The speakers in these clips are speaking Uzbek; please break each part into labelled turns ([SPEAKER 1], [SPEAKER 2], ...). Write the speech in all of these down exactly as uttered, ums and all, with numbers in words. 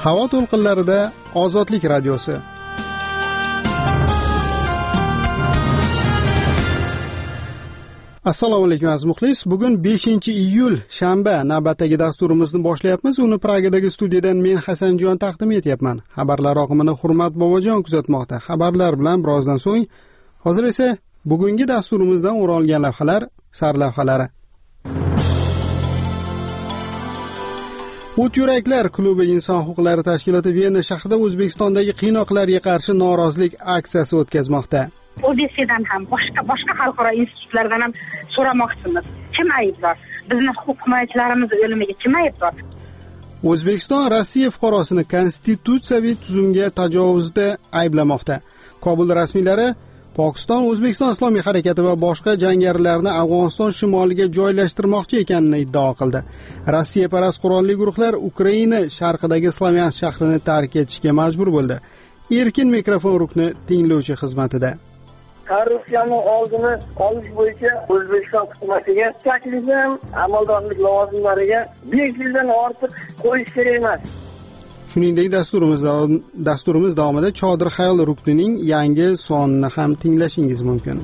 [SPEAKER 1] Havo to'lqinlarida Ozodlik radiosi. Assalomu alaykum aziz muxlis. Bugun beshinchi iyul shanba navbatdagi dasturimizni boshlayapmiz. Uni Pragadagi studiyadan men Hasanjon taqdim etyapman. Xabarlar oqimini Hurmat Bobojon kuzatmoqda. Xabarlar bilan birozdan so'ng, hozir esa bugungi dasturimizdan o'ralgan lavhalar sarlavhalari. O't yuraklar klubi inson huquqlari tashkiloti Viyana shahrida O'zbekistondagi qiynoqlarga qarshi norozilik aksiyasi o'tkazmoqda.
[SPEAKER 2] O'zbekistondan ham boshqa boshqa xalqaro institutlardan ham so'ramoqchimiz. Kim aybdor? Bizni huquq himoyachilarimiz o'limiga kim aybdor?
[SPEAKER 1] O'zbekiston Rossiya fuqarosini konstitutsiyaviy tuzumga tajovuzda ayblamoqda. Kobul rasmiylari Pokiston O'zbekiston Islomiy harakati va boshqa jangarilarni Afg'oniston shimoliga joylashtirmoqchi ekanini iddao qildi. Rossiya parast qurolli guruhlar Ukraina sharqidagi Slavyansk shahrini tark etishga majbur bo'ldi. Erkin mikrofon rukni tinglovchi xizmatida.
[SPEAKER 3] Korrupsiyani oldini olish bo'yicha O'zbekiston hukumatiga taklifim amaldorlik lavozimlariga besh yildan ortiq qo'yish kerak emas.
[SPEAKER 1] Shuningdek, dasturimiz dasturimiz davomida Chodir xayol ruknining yangi sonini ham tinglashingiz mumkin.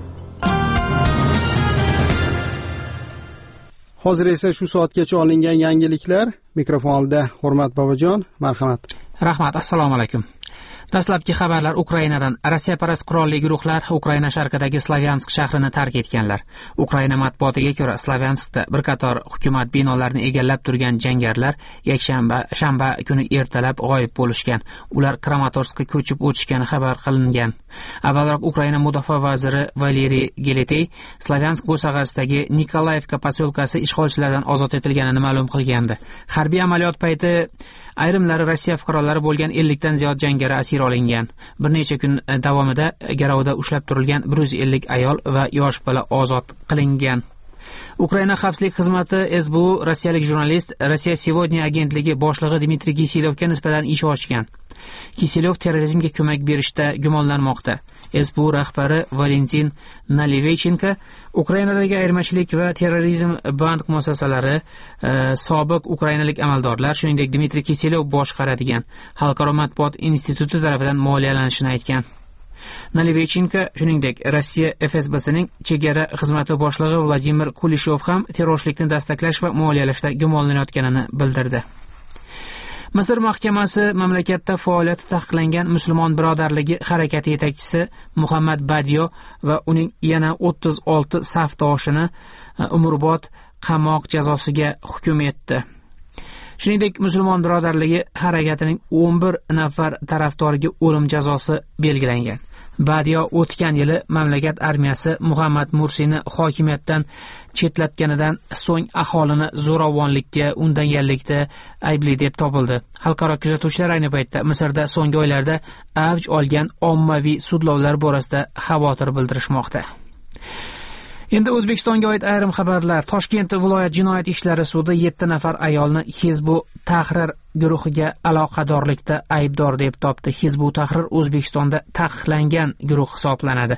[SPEAKER 1] Hozir esa shu soatgacha olingan yangiliklar. Mikrofon oldida Hurmat Bobojon, marhamat.
[SPEAKER 4] Rahmat, assalomu alaykum. Dastlabki xabarlar Ukrainadan. Rossiya parast qurolli guruhlar Ukraina sharqidagi Slavyansk shahrini tark etganlar. Ukraina matbuotiga ko'ra, Slavyanskda bir qator hukumat binolarini egallab turgan jangarilar yakshanba shanba kuni ertalab g'oyib bo'lishgan. Ular Kramatorskka ko'chib o'tishgani xabar qilingan. Avvalroq Ukraina mudofaa vaziri Valeriy Geletey Slavyansk bo'sag'asidagi Nikolayevka posyolkasi ishg'olchilardan ozod etilganini ma'lum qilgandi. Harbiy amaliyot payti ayrimlari Rossiya fuqarolari bo'lgan ellik dan ziyod jangari asir olingan. Bir necha kun davomida garovda ushlab turilgan bir yuz ellik ayol va yosh bola ozod qilingan. Ukraina xavfsizlik xizmati S B U rossiyalik jurnalist Rossiya Сегодня agentligi boshlig'i Dmitriy Kiselyovga nisbatan ish ochgan. Kiselyov terrorizmga ko'mak berishda gumonlanmoqda. S B U rahbari Valentin Naliveychenko Ukrainadagi ayirmachilik va terrorizm bank muassasalari e, sobiq ukrainalik amaldorlar, shuningdek Dmitriy Kiselyov boshqaradigan xalqaro matbuot instituti tomonidan moliyalanishini aytgan. Naliveychenko shuningdek Rossiya F S B'sining chegara xizmati boshlig'i Vladimir Kulishov ham terrorchilikni dastaklash va moliyalashda gumonlanayotganini bildirdi. Misr mahkamasi mamlakatda faoliyati taqiqlangan musulmon birodarligi harakati yetakchisi Muhammad Badiyo va uning yana o'ttiz olti safdoshini umrbod qamoq jazosiga hukm etdi. Shuningdek, musulmon birodarligi harakatining o'n bir nafar tarafdoriga o'lim jazosi belgilangan. Badiyo o'tgan yili mamlakat armiyasi Muhammad Mursini hokimiyatdan chetlatganidan so'ng aholini zo'ravonlikka undanganlikda aybli deb topildi. Xalqaro kuzatuvchilar ayni paytda Misrda so'nggi oylarda avj olgan ommaviy sudlovlar borasida xavotir bildirishmoqda. Endi O'zbekistonga oid ayrim xabarlar. Toshkent viloyat jinoyat ishlari sudi yetti nafar ayolni Hizbut Tahrir guruhiga aloqadorlikda aybdor deb topdi. Hizbut Tahrir O'zbekistonda taqiqlangan guruh hisoblanadi.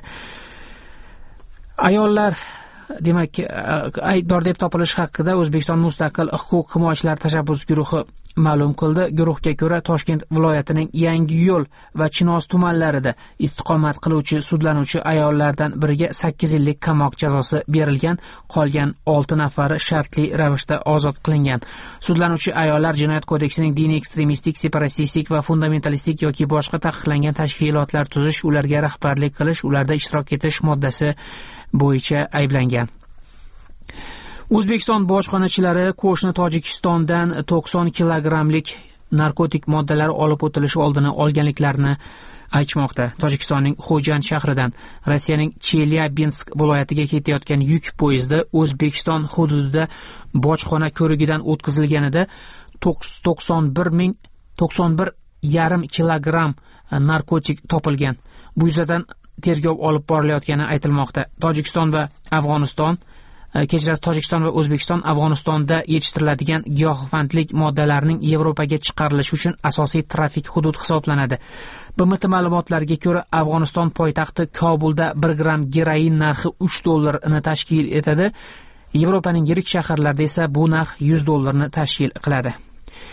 [SPEAKER 4] Ayollar demak aybdor deb topilish haqida O'zbekiston mustaqil huquq himoyachilar tashabbus guruhi ma'lum qildi. Guruhga ko'ra Toshkent viloyatining Yangiyo'l va Chinoz tumanlarida istiqomat qiluvchi sudlanuvchi ayollardan biriga sakkiz yillik qamoq jazosi berilgan, qolgan olti nafari shartli ravishda ozod qilingan. Sudlanuvchi ayollar Jinoyat kodeksining diniy ekstremistik, separatistik va fundamentalistik yoki boshqa taqiqlangan tashkilotlar tuzish, ularga rahbarlik qilish, ularda ishtirok etish moddasi bo'yicha ayblangan. O'zbekiston bojxonachilari qo'shni Tojikistondan to'qson kilogrammlik narkotik moddalar olib o'tilishi oldini olganliklarini aytmoqda. Tojikistonning Xo'jand shahridan Rossiyaning Chelyabinsk viloyatiga ketayotgan yuk poyezdi O'zbekiston hududida bojxona ko'rigidan o'tkazilganida to'qson bir ming to'qson bir yarim kilogramm narkotik topilgan. Bu yuzasidan tergov olib borilayotgani aytilmoqda. Tojikiston va Afg'oniston Kechirasiz, Tojikiston va O'zbekiston Afg'onistonda yetishtiriladigan giyohvandlik moddalarining Yevropaga chiqarilishi uchun asosiy trafik hudud hisoblanadi. B M T ma'lumotlariga ko'ra, Afg'oniston poytaxti Kobulda bir gramm geroin narxi uch dollarni tashkil etadi. Yevropaning yirik shaharlarida esa bu narx yuz dollarni tashkil qiladi.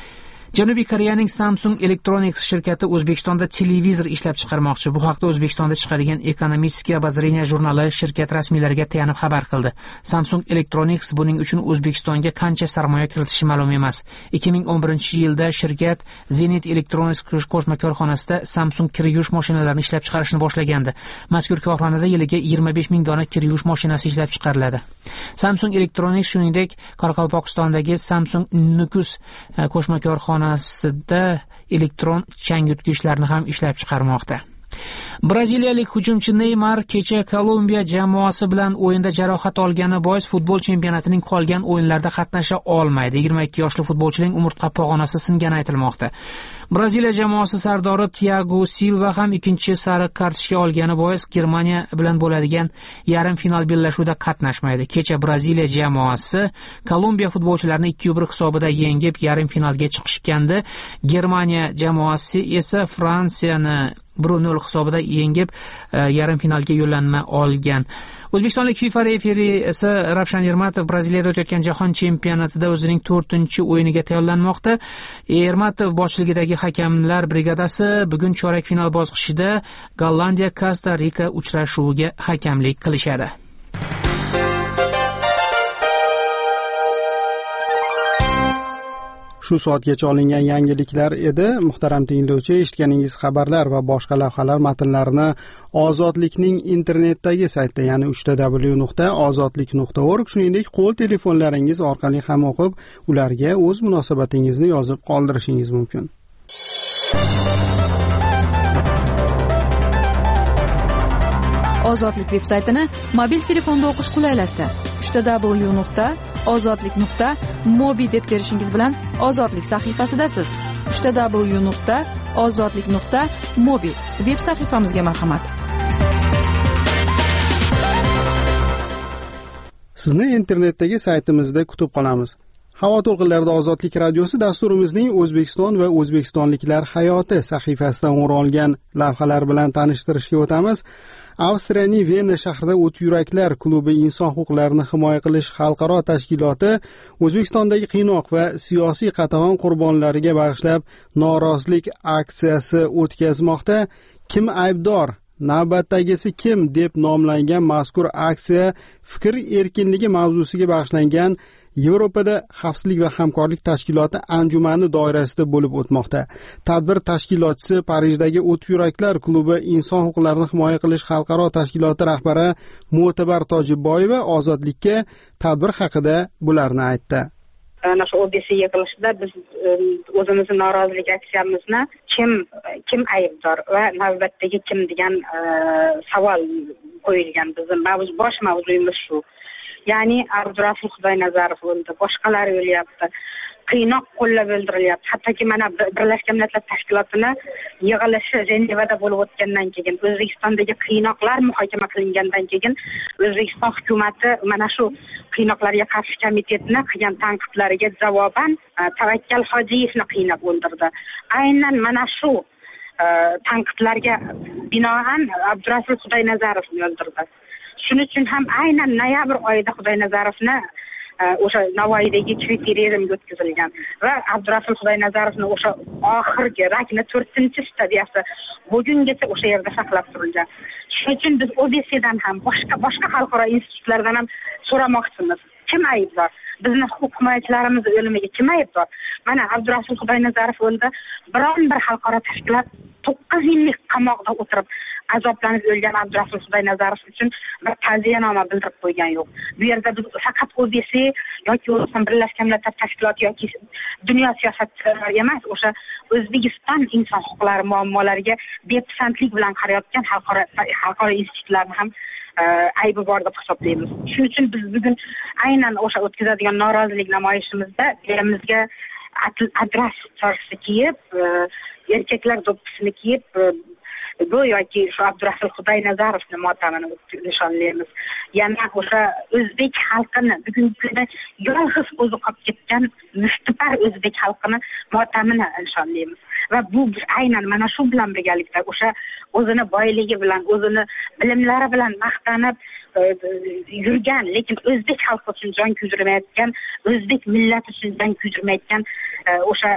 [SPEAKER 4] Janubiy Koreyaning Samsung Electronics shirkati O'zbekistonda televizor ishlab chiqarmoqchi. Bu haqda O'zbekistonda chiqadigan Ekonomistiskiy obozreniya jurnali shirkat rasmiylariga tayanib xabar qildi. Samsung Electronics buning uchun O'zbekistonga qancha sarmoya kiritishi ma'lum emas. ikki ming o'n birinchi yilda shirkat Zenit Electronics qo'shma korxonasida Samsung kir yuvish mashinalarini ishlab chiqarishni boshlagandi. Mazkur korxonada yiliga yigirma besh ming dona kir yuvish mashinasi ishlab chiqariladi. Samsung Electronics shuningdek Qoraqalpog'istondagi Samsung Nukus qo'shma korxonasida elektron changyutgichlarni ham ishlab chiqarmoqda. Braziliyalik hujumchi Neymar kecha Kolumbiya jamoasi bilan o'yinda jarohat olgani bois futbol chempionatining qolgan o'yinlarida qatnasha olmaydi. yigirma ikki yoshli futbolchining umurtqa pog'onasi singani aytilmoqda. Braziliya jamoasi sardori Thiago Silva ham ikkinchi sariq kartochka olgani bois Germaniya bilan bo'ladigan yarim final bellashuvida qatnashmaydi. Kecha Braziliya jamoasi Kolumbiya futbolchilarini ikki bir hisobida yengib yarim finalga chiqishgandi. Germaniya jamoasi esa Fransiyani bir nol hisobida yengib yarim finalga yo'llanma olgan. O'zbekistonlik FIFA referisi Ravshan Ermatov Braziliyada o'tayotgan jahon chempionatida o'zining to'rtinchi o'yiniga tayyorlanmoqda. Ermatov boshchiligidagi hakamlar brigadasi bugun chorak final bosqichida Gollandiya Kosta Rika uchrashuviga hakamlik qilishadi.
[SPEAKER 1] Shu soatgacha olingan yangiliklar edi. Muhtaram tinglovchi, eshitganingiz xabarlar va boshqa lavhalar matnlarini Ozodlikning internetdagi saytida, ya'ni uch w nuqta ozodlik nuqta org, shuningdek qo'l telefonlaringiz orqali ham o'qib, ularga o'z munosabatingizni yozib qoldirishingiz mumkin.
[SPEAKER 5] Ozodlik veb-saytini mobil telefonda o'qish qulaylashdi. uch w nuqta ozodlik nuqta mobi deb terishingiz bilan Ozodlik sahifasidasiz. uch w nuqta ozodlik nuqta mobi veb sahifamizga marhamat.
[SPEAKER 1] Sizni internetdagi saytimizda kutib qolamiz. Havo to'lqinlarida Ozodlik radiosi dasturimizning O'zbekiston va o'zbekistonliklar hayoti sahifasidan o'ralgan lavhalar bilan tanishtirishga o'tamiz. Avstriyaning Vena shahrida o't yuraklar klubi inson huquqlarini himoya qilish xalqaro tashkiloti O'zbekistondagi qiynoq va siyosiy qatag'on qurbonlariga bag'ishlab norozilik aksiyasi o'tkazmoqda. Kim aybdor? Navbatdagisi kim deb nomlangan mazkur aksiya fikr erkinligi mavzusiga bag'ishlangan Yevropada xavfsizlik va hamkorlik tashkiloti anjumani doirasida bo'lib o'tmoqda. Tadbir tashkilotchisi Parijdagi O't yuraklar klubi inson huquqlarini himoya qilish xalqaro tashkiloti rahbari Mo'tabar Tojiboyeva Ozodlikka tadbir haqida bularni aytdi.
[SPEAKER 2] Ana shu O B C yig'ilishida biz o'zimizni norozilik aksiyamizni kim kim aybdor va navbatdagi kim degan savol qo'yilgan. Bizning mavzu bosh mavzuyimiz shu. Ya'ni Abdurasul Xudoynazarov o'ldi, boshqalar o'lyapti, qiynoq qo'llab o'ldirilyapti. Hattoki mana Birlashgan Millatlar Tashkilotini yig'ilishi Jenevada bo'lib o'tgandan keyin, O'zbekistondagi qiynoqlar muhokama qilingandan keyin O'zbekiston hukumatı mana shu qiynoqlarga qarshi komitetni qilgan tanqidlariga javoban Tavakkal Hojiyevni qiynab o'ldirdi. Aynan mana shu tanqidlarga binoan Abdurasul Xudoynazarovni o'ldirdi. Shuning uchun ham aynan noyabr oyida Xudoynazarovni o'sha Navoiydagi kriteriyaga o'tkazilgan va Abdurasul Xudoynazarovni o'sha oxirgi rakni to'rtinchi stadiyasi bugungacha o'sha yerda saqlab turilgan. Shuning uchun biz O B C'dan ham boshqa boshqa xalqaro institutlardan ham so'ramoqchimiz. Kim aybdor? Bizni huquq himoyachilarimiz o'limiga kim aybdor? Mana Abdurasul Xudoynazarov o'ldi. Biron bir xalqaro tashkilot to'qqiz yillik qamoqda o'tirib azoblanib o'lgan Abdurasul Xudoynazarov uchun bir ta'ziyanoma bildirib qo'ygan yo'q. Bu yerda biz faqat O B C yoki Birlashgan Millatlar Tashkiloti yoki dunyo siyosatchilari emas, o'sha O'zbekiston inson huquqlari muammolariga bepisandlik bilan qarayotgan xalqaro xalqaro institutlarni ham aybi bor deb hisoblaymiz. Shuning uchun biz bugun aynan o'sha o'tkazadigan norozilik namoyishimizda erimizga adras chorsi kiyib, erkaklar do'ppisini kiyib, go'yoki shu Abdurasul Xudoynazarovni motamini nishonlaymiz. Yana o'sha o'zbek xalqini bugungi kunda yolg'iz o'zi qolib ketgan mushtipar o'zbek xalqini motamini nishonlaymiz. Va bu aynan mana shu bilan birgalikda o'sha o'zini boyligi bilan, o'zini bilimlari bilan maqtanib, yurgan, lekin o'zbek xalqi uchun jon kuydirmayotgan, o'zbek millati uchun jon kuydirmayotgan o'sha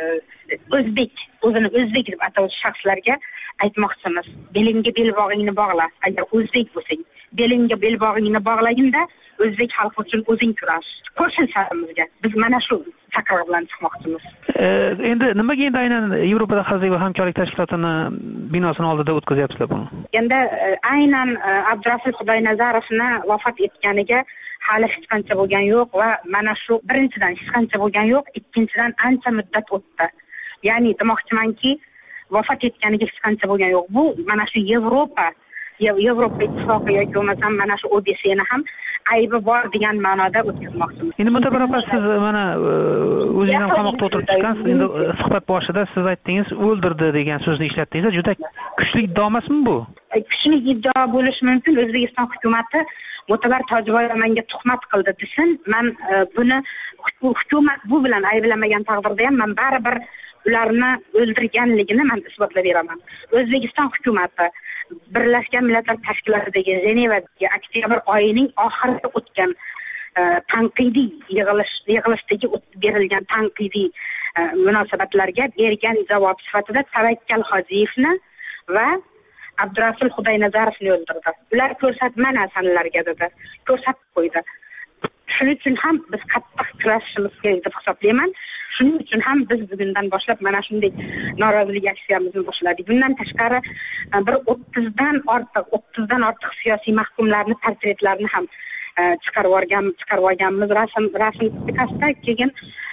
[SPEAKER 2] o'zbek, o'zini o'zbek deb atovchi shaxslarga aytmoqchimiz. Belingga belbog'ingni bog'la. Agar o'zbek bo'lsang, belingga belbog'ingni bog'laginda o'zbek xalqi uchun o'zing kurash. Qo'shilsamizga. Biz mana shu chaqiriq bilan chiqmoqchimiz.
[SPEAKER 6] Endi nimaga endi aynan Yevropada xavfsizlik va hamkorlik tashkilotini binosini oldida o'tkazyapsizlar buni?
[SPEAKER 2] Endi aynan Abdurasul Xudoynazarovni vafot etganiga hali hech qancha bo'lgan yo'q va mana shu birinchidan hech qancha bo'lgan yo'q, ikkinchidan ancha muddat o'tdi. Ya'ni demoqchimanki, vafot etganiga hech qancha bo'lgan yo'q. Bu mana shu Yevropa, Yevropa ittifoqi yoki bo'lmasam mana shu O B S'ni ham aybi bor degan ma'noda o'tkazmoqchimiz.
[SPEAKER 6] Endi mutabarroq siz mana o'zingiz ham qamoqda o'tirib chiqqansiz. Endi suhbat boshida siz aytdingiz, o'ldirdi degan so'zni ishlatdingiz. Juda kuchli iddao emasmi bu?
[SPEAKER 2] Kuchli iddao bo'lishi mumkin. O'zbekiston hukumatı Mo'tabar Tojiboyeva menga tuhmat qildi desin, men buni hukumat bu bilan ayblamagan taqdirda ham men baribir ularni o'ldirganligini men isbotlab beraman. O'zbekiston hukumatı Birlashgan Millatlar Tashkilotidagi Jenevadagi oktyabr oyining oxirida o'tgan tanqidiy yig'ilish yig'ilishdagi berilgan tanqidiy munosabatlarga bergan javob sifatida Tavakkal Hojiyevni va Abdurasul Xudoynazarovni o'ldirdi. Ular ko'rsatma narsalarga dedi, ko'rsatib qo'ydi. Shuning uchun ham biz qattiq kurashishimiz kerak deb hisoblayman. Shuning uchun ham biz bugundan boshlab mana shunday norozilik aksiyamizni boshladik. Bundan tashqari bir o'ttizdan ortiq, o'ttizdan ortiq siyosiy mahkumlarni portretlarini ham chiqarib olgan, chiqarib olganmiz. Rasm rasmikasida keyin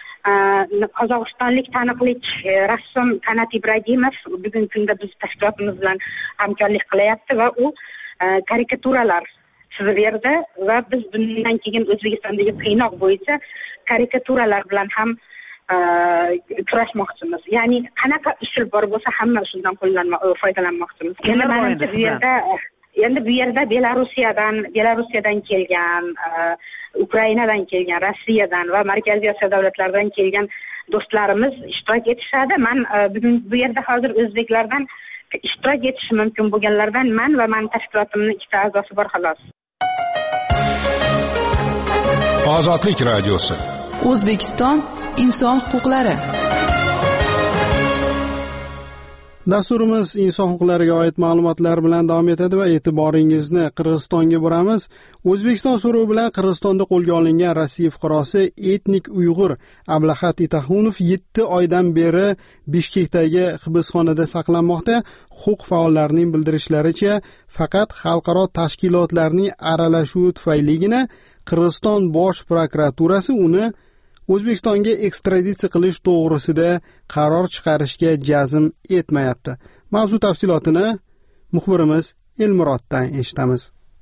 [SPEAKER 2] Qozog'istonlik taniqli rassom Kanat Ibragimov bugungi kunda biz tashkilotimiz bilan hamkorlik qilyapti va u karikaturalar chizib berdi va biz bundan keyin O'zbekistondagi qiynoq bo'yicha karikaturalar bilan ham kurashmoqchimiz. Ya'ni qanaqa usul bor bo'lsa hamma usuldan foydalanmoqchimiz. Endi menimcha bu yerda endi bu yerda Belorussiyadan, Belorussiyadan kelgan, Ukrainadan kelgan, Rossiyadan va Markaziy Osiyo davlatlaridan kelgan do'stlarimiz ishtirok etishadi. Men bugun bu yerda hozir o'zbeklardan ishtirok etishi mumkin bo'lganlardan men va men tashkilotimning ikkita a'zosi bor xolos.
[SPEAKER 7] Ozodlik radiosi.
[SPEAKER 5] O'zbekiston inson huquqlari.
[SPEAKER 1] Dasturimiz inson huquqlariga oid ma'lumotlar bilan davom etadi va e'tiboringizni Qirg'izistonga buramiz. O'zbekiston so'rovi bilan Qirg'izistonda qo'lga olingan Rossiya fuqarosi etnik Uyg'ur Ablahat Itaxunov yetti oydan beri Bishkekdagi hibsxonada saqlanmoqda. Huquq faollarining bildirishlaricha, faqat xalqaro tashkilotlarning aralashuvi tufayligina Qirg'iziston bosh prokuraturasi uni O'zbekistonga ekstraditsiya qilish to'g'risida qaror chiqarishga jazm etmayapti. Mavzu tafsilotini muxbirimiz Elmuroddan eshitamiz.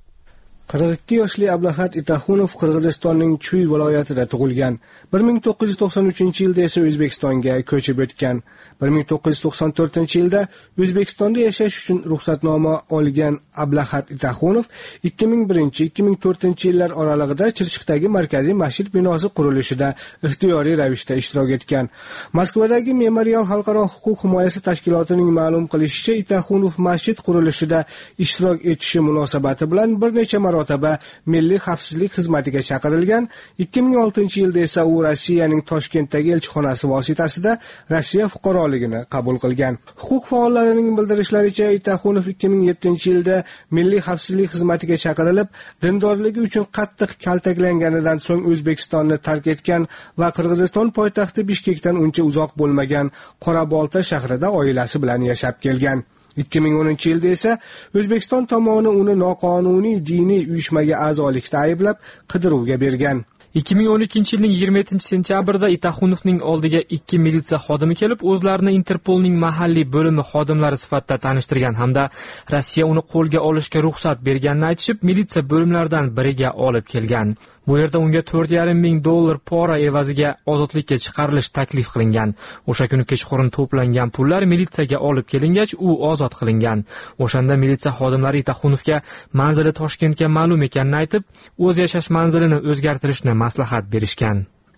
[SPEAKER 8] qirq ikki yoshli Ablahat Itaxunov Qirg'izistonning Chuy viloyatida tug'ilgan. bir ming to'qqiz yuz to'qson uchinchi yilda esa O'zbekistonga ko'chib o'tgan. bir ming to'qqiz yuz to'qson to'rtinchi yilda O'zbekistonda yashash uchun ruxsatnoma olgan Ablahat Itaxunov ikki ming birinchi ikki ming to'rtinchi yillar oralig'ida Chirchiqdagi markaziy masjid binosi qurilishida ixtiyoriy ravishda ishtirok etgan. Moskvadagi Memorial xalqaro huquq himoyasi tashkilotining ma'lum qilishicha, Itaxunov masjid qurilishida ishtirok etishi munosabati bilan bir necha marotaba Milliy xavfsizlik xizmatiga chaqirilgan. ikki ming oltinchi yilda esa u Rossiyaning Toshkentdagi elchixonasi vositasida Rossiya fuqaroligini qabul qilgan. Huquq faollarining bildirishlaricha, Itaxunov ikki ming yettinchi yilda Milliy xavfsizlik xizmatiga chaqirilib, dindorligi uchun qattiq kaltaklanganidan so'ng O'zbekistonni tark etgan va Qirg'iziston poytaxti Bishkekdan uncha uzoq bo'lmagan Qorabolta shahrida oilasi bilan yashab kelgan. ikki ming o'ninchi yilda esa O'zbekiston tomoni uni noqonuniy diniy uyushmaga a'zolikda ayblab qidiruvga bergan.
[SPEAKER 9] ikki ming o'n ikkinchi yilning yigirma yettinchi sentyabrida Itaxunovning oldiga ikki militsiya xodimi kelib, o'zlarini Interpolning mahalliy bo'limi xodimlari sifatida tanishtirgan hamda Rossiya uni qo'lga olishga ruxsat berganini aytishib, militsiya bo'limlaridan biriga olib kelgan. Bu yerda unga to'rt yarim ming dollar pora evaziga ozodlikka chiqarilish taklif qilingan. O'sha kuni kechqurun to'plangan pullar militsiyaga olib kelingach, u ozod qilingan. O'shanda militsiya xodimlari Itaxunovga manzili Toshkentga ma'lum ekanini aytib, o'z yashash manzilini o'zgartirishni maslahat berishgan.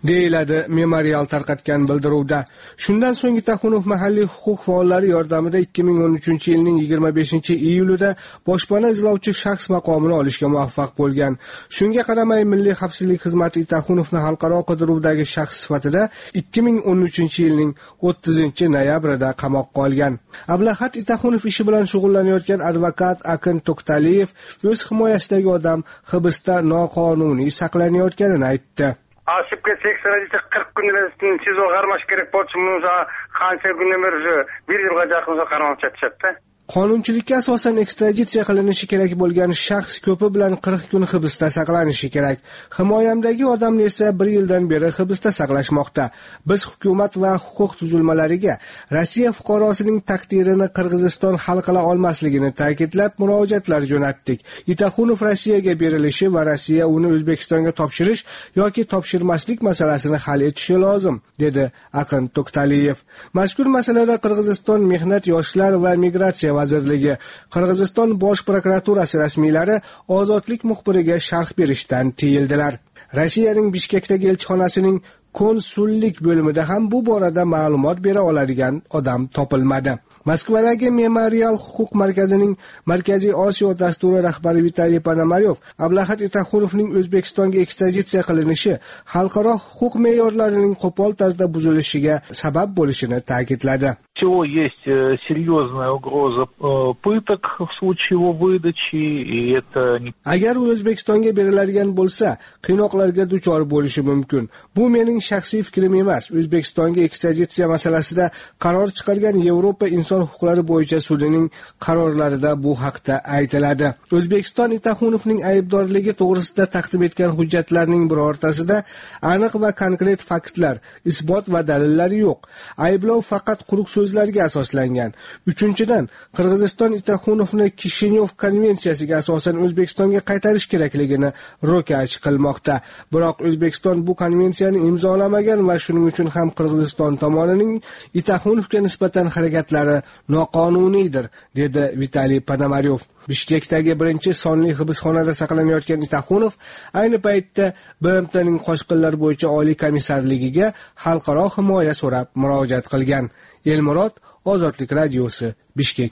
[SPEAKER 8] deyiladi Memorial tarqatgan bildiruvda. Shundan so'ng Itaxunov mahalliy huquq faollari yordamida ikki ming o'n uchinchi yilning yigirma beshinchi iyulida boshpana izlovchi shaxs maqomini olishga muvaffaq bo'lgan. Shunga qaramay Milliy xavfsizlik xizmati Itaxunovni xalqaro qidiruvdagi shaxs sifatida ikki ming o'n uchinchi yilning o'ttizinchi noyabrida qamoqqa olgan. Ablahat Itaxunov ishi bilan shug'ullanayotgan advokat Akin To'xtaliyev o'z himoyasidagi odam hibsda noqonuniy saqlanayotganini aytdi.
[SPEAKER 10] Aşıp geçsek sadece qirq kundan sizga qarmash kerak bo'lsa, bunga qancha kundan beri bir yilga yaqin qaramab chatishyapti.
[SPEAKER 8] Qonunchilikka asosan ekstraditsiya qilinishi kerak bo'lgan shaxs ko'pi bilan qirq kun hibsda saqlanishi kerak. Himoyamdagi odamni esa bir yildan beri hibsda saqlashmoqda. Biz hukumat va huquq tuzilmalariga Rossiya fuqarosining taqdirini Qirg'iziston hal qila olmasligini ta'kidlab murojaatlar jo'natdik. Itaxunov Rossiyaga berilishi va Rossiya uni O'zbekistonga topshirish yoki topshirmaslik masalasini hal etishi lozim, dedi Akin To'xtaliyev. Mazkur masalada Qirg'iziston Mehnat, yoshlar va migratsiya vazirligi, Qirg'iziston bosh prokuraturasi rasmiylari Ozodlik muxbiriga sharh berishdan tiyildilar. Rossiyaning Bishkekdagi elchixonasining konsullik bo'limida ham bu borada ma'lumot bera oladigan odam topilmadi. Moskvadagi Memorial huquq markazining Markaziy Osiyo dasturi rahbari Vitaliy Ponomaryov Ablahat Itaxunovning O'zbekistonga ekstraditsiya qilinishi xalqaro huquq me'yorlarining qo'pol tarzda buzilishiga sabab bo'lishini ta'kidladi.
[SPEAKER 11] Всего есть серьезная угроза пыток в случае его выдачи, и это
[SPEAKER 8] agar u O'zbekistonga beriladigan bo'lsa, qiynoqlarga duchor bo'lishi mumkin. Bu mening shaxsiy fikrim emas. O'zbekistonga ekstraditsiya masalasida qaror chiqargan Yevropa inson huquqlari bo'yicha sudining qarorlarida bu haqda aytiladi. O'zbekiston Itaxunovning aybdorligi to'g'risida taqdim etgan hujjatlarning birortasida aniq va konkret faktlar, isbot va dalillar yo'q. Ayblov faqat quruq so'zlarga asoslangan. Uchinchidan, Qirg'iziston Itaxunovni Kishinyov konvensiyasiga asosan O'zbekistonga qaytarish kerakligini ro'kach qilmoqda. Biroq O'zbekiston bu konvensiyani imzolamagan va shuning uchun ham Qirg'iziston tomonining Itaxunovga nisbatan harakatlari noqonuniydir, dedi Vitaliy Ponomaryov. Bishkekdagi birinchi sonli hibsxonada saqlanayotgan Itaxunov ayni paytda B M T'ning qochqinlar bo'yicha oliy komissarligiga xalqaro himoya so'rab murojaat qilgan. Elmurod, Ozodlik radiosi, Bishkek.